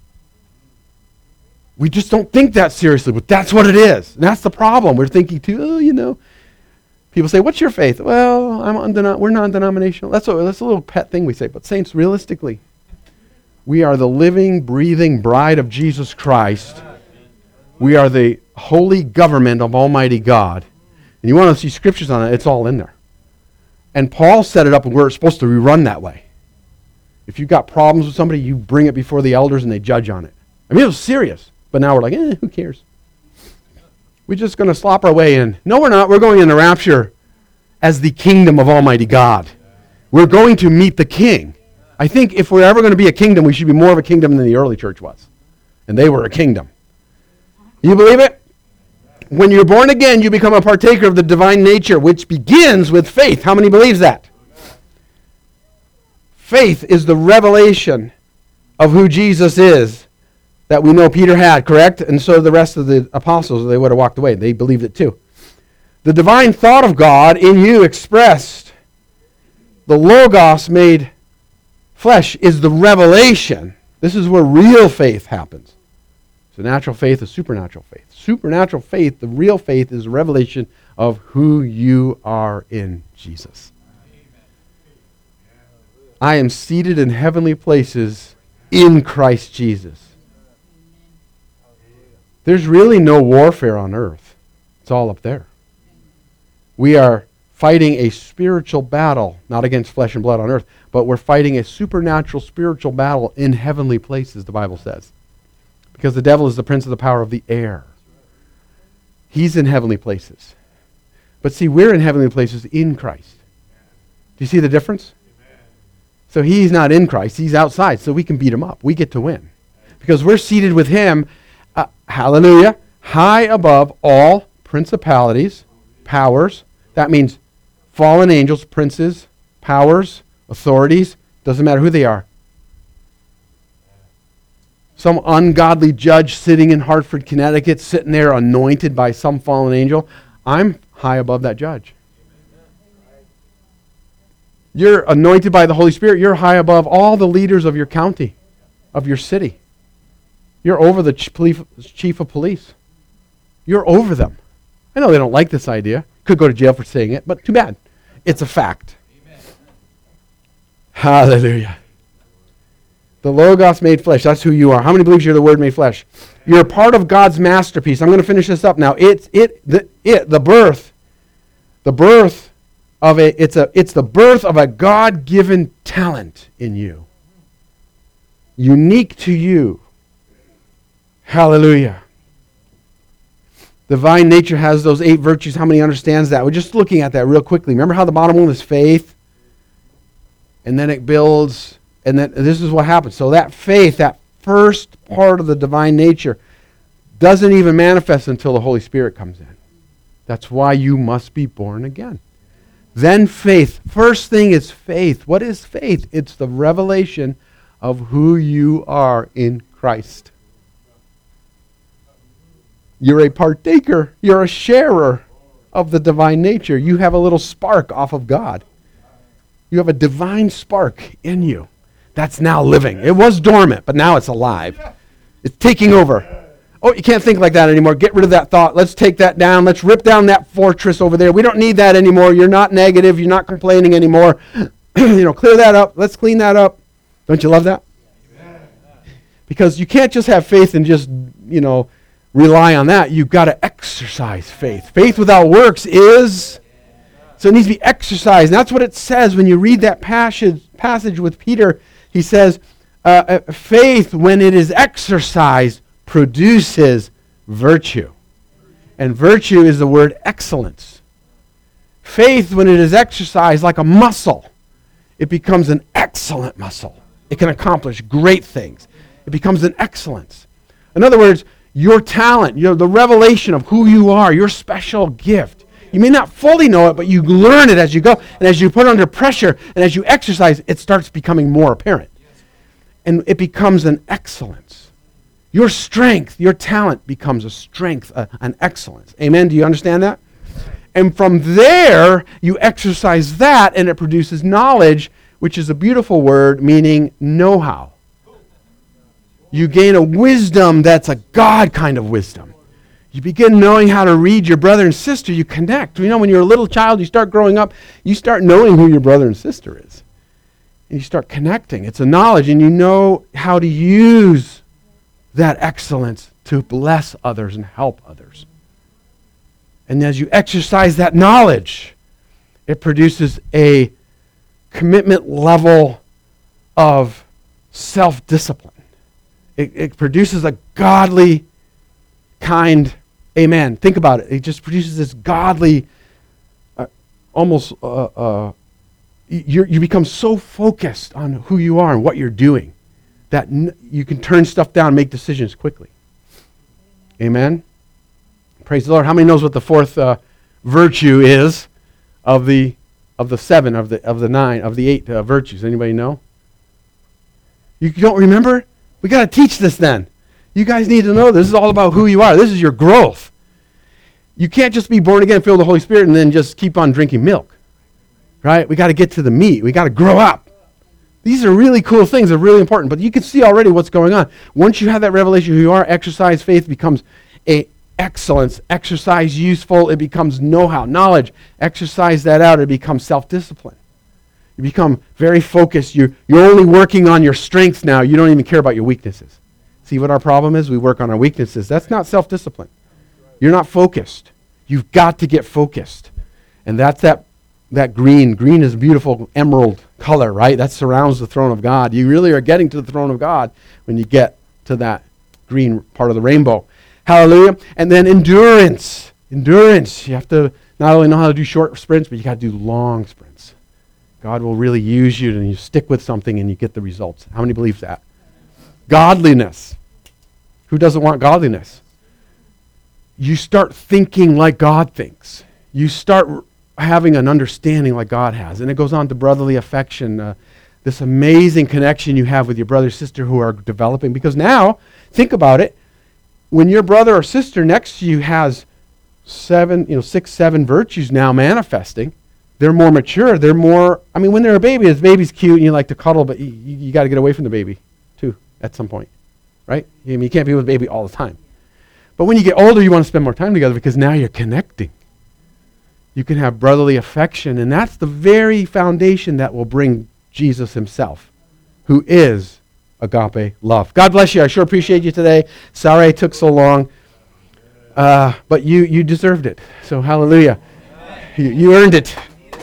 We just don't think that seriously, but that's what it is. And that's the problem. We're thinking too, oh, you know. People say, what's your faith? Well, I'm undenom- we're non-denominational. That's a, that's a little pet thing we say. But saints, realistically, we are the living, breathing bride of Jesus Christ. We are the holy government of Almighty God. And you want to see scriptures on it, it's all in there. And Paul set it up, and we're supposed to run that way. If you've got problems with somebody, you bring it before the elders and they judge on it. I mean, it was serious. But now we're like, eh, who cares? We're just going to slop our way in. No, we're not. We're going in the rapture as the kingdom of Almighty God. We're going to meet the King. I think if we're ever going to be a kingdom, we should be more of a kingdom than the early church was. And they were a kingdom. You believe it? When you're born again, you become a partaker of the divine nature, which begins with faith. How many believes that? Faith is the revelation of who Jesus is that we know Peter had, correct? And so the rest of the apostles, they would have walked away. They believed it too. The divine thought of God in you expressed, the Logos made flesh, is the revelation. This is where real faith happens. So natural faith is supernatural faith. Supernatural faith, the real faith, is a revelation of who you are in Jesus. I am seated in heavenly places in Christ Jesus. There's really no warfare on earth. It's all up there. We are fighting a spiritual battle, not against flesh and blood on earth, but we're fighting a supernatural spiritual battle in heavenly places, the Bible says. Because the devil is the prince of the power of the air. He's in heavenly places. But see, we're in heavenly places in Christ. Do you see the difference? So he's not in Christ, he's outside, so we can beat him up. We get to win. Because we're seated with him, uh, hallelujah, high above all principalities, powers. That means fallen angels, princes, powers, authorities, doesn't matter who they are. Some ungodly judge sitting in Hartford, Connecticut, sitting there anointed by some fallen angel. I'm high above that judge. You're anointed by the Holy Spirit. You're high above all the leaders of your county, of your city. You're over the chief of police. You're over them. I know they don't like this idea. Could go to jail for saying it, but too bad. It's a fact. Amen. Hallelujah. The Logos made flesh. That's who you are. How many believe you're the Word made flesh? You're a part of God's masterpiece. I'm going to finish this up now. It's it the it the birth, the birth of a it's a it's the birth of a God-given talent in you, unique to you. Hallelujah. Divine nature has those eight virtues. How many understands that? We're just looking at that real quickly. Remember how the bottom one is faith, and then it builds. And then this is what happens. So that faith, that first part of the divine nature, doesn't even manifest until the Holy Spirit comes in. That's why you must be born again. Then faith. First thing is faith. What is faith? It's the revelation of who you are in Christ. You're a partaker. You're a sharer of the divine nature. You have a little spark off of God. You have a divine spark in you. That's now living. It was dormant, but now it's alive. It's taking over. Oh, you can't think like that anymore. Get rid of that thought. Let's take that down. Let's rip down that fortress over there. We don't need that anymore. You're not negative. You're not complaining anymore. You know, clear that up. Let's clean that up. Don't you love that? Because you can't just have faith and just, you know, rely on that. You've got to exercise faith. Faith without works is... So it needs to be exercised. And that's what it says when you read that passage, passage with Peter. He says, uh, faith, when it is exercised, produces virtue. And virtue is the word excellence. Faith, when it is exercised like a muscle, it becomes an excellent muscle. It can accomplish great things. It becomes an excellence. In other words, your talent, you know, the revelation of who you are, your special gift. You may not fully know it, but you learn it as you go. And as you put it under pressure and as you exercise, it starts becoming more apparent. And it becomes an excellence. Your strength, your talent becomes a strength, uh, an excellence. Amen? Do you understand that? And from there, you exercise that and it produces knowledge, which is a beautiful word meaning know-how. You gain a wisdom that's a God kind of wisdom. You begin knowing how to read your brother and sister. You connect. You know, when you're a little child, you start growing up, you start knowing who your brother and sister is. And you start connecting. It's a knowledge, and you know how to use that excellence to bless others and help others. And as you exercise that knowledge, it produces a commitment level of self-discipline. It, it produces a godly kind. Amen. Think about it. It just produces this godly, uh, almost, uh, uh, you you become so focused on who you are and what you're doing that n- you can turn stuff down and make decisions quickly. Amen. Praise the Lord. How many knows what the fourth uh, virtue is of the of the seven of the of the nine of the eight uh, virtues? Anybody know? You don't remember? We got to teach this then. You guys need to know this is all about who you are. This is your growth. You can't just be born again, filled with the Holy Spirit, and then just keep on drinking milk. Right? We got to get to the meat. We got to grow up. These are really cool things. They're really important. But you can see already what's going on. Once you have that revelation of who you are, exercise faith becomes a excellence. Exercise useful. It becomes know-how, knowledge. Exercise that out. It becomes self-discipline. You become very focused. You're, you're only working on your strengths now. You don't even care about your weaknesses. See what our problem is? We work on our weaknesses. That's not self-discipline. You're not focused. You've got to get focused. And that's that, that green. Green is a beautiful emerald color, right? That surrounds the throne of God. You really are getting to the throne of God when you get to that green part of the rainbow. Hallelujah. And then endurance. Endurance. You have to not only know how to do short sprints, but you got to do long sprints. God will really use you, and you stick with something and you get the results. How many believe that? Godliness. Who doesn't want godliness? You start thinking like God thinks. You start r- having an understanding like God has. And it goes on to brotherly affection, uh, this amazing connection you have with your brother or sister who are developing. Because now, think about it, when your brother or sister next to you has seven, you know, six, seven virtues now manifesting, they're more mature. They're more, I mean, when they're a baby, the baby's cute and you like to cuddle, but you, you, you got to get away from the baby too at some point, right? I mean, you can't be with the baby all the time. But when you get older, you want to spend more time together because now you're connecting. You can have brotherly affection, and that's the very foundation that will bring Jesus himself, who is agape love. God bless you. I sure appreciate you today. Sorry I took so long, uh, but you you deserved it. So hallelujah. You, you earned it.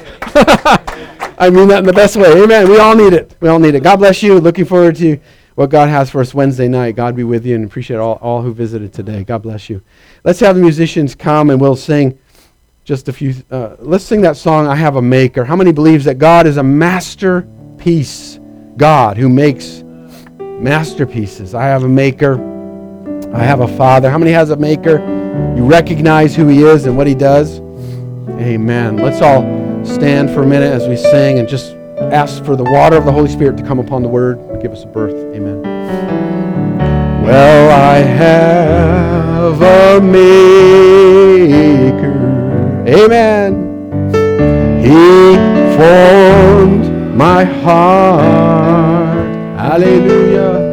I mean that in the best way. Amen. We all need it. We all need it. God bless you. Looking forward to what God has for us Wednesday night. God be with you, and appreciate all, all who visited today. God bless you. Let's have the musicians come and we'll sing just a few. Uh, let's sing that song, I Have a Maker. How many believes that God is a masterpiece God who makes masterpieces? I have a maker. I have a father. How many has a maker? You recognize who he is and what he does? Amen. Let's all stand for a minute as we sing and just ask for the water of the Holy Spirit to come upon the word and give us a birth. Amen. Well, I have a maker. Amen. He formed my heart. Hallelujah.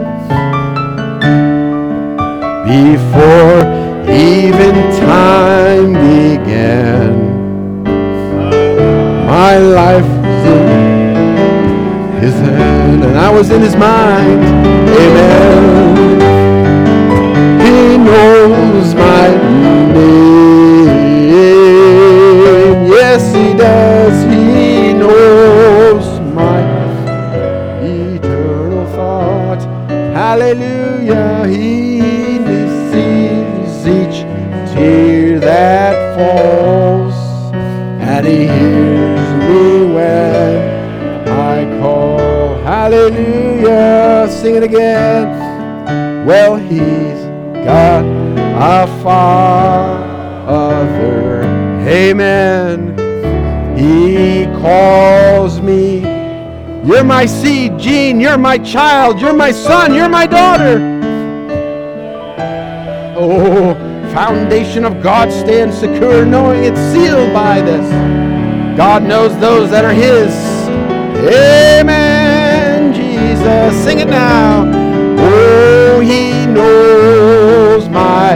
Before even time began, my life was in his hand, and I was in his mind. Amen. He knows my name. Yes, he does. He knows my eternal thought. Hallelujah. He sees each tear that falls, and he hears me when I call. Hallelujah. Sing it again. Well, he's got a father. Amen. He calls me. You're my seed, Gene. You're my child. You're my son. You're my daughter. Oh, foundation of God stands secure, knowing it's sealed by this. God knows those that are his. Amen, Jesus. Sing it now. Oh, he knows my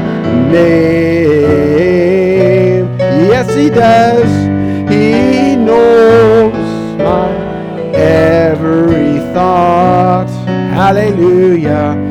name. Yes, he does. He knows my every thought. Hallelujah.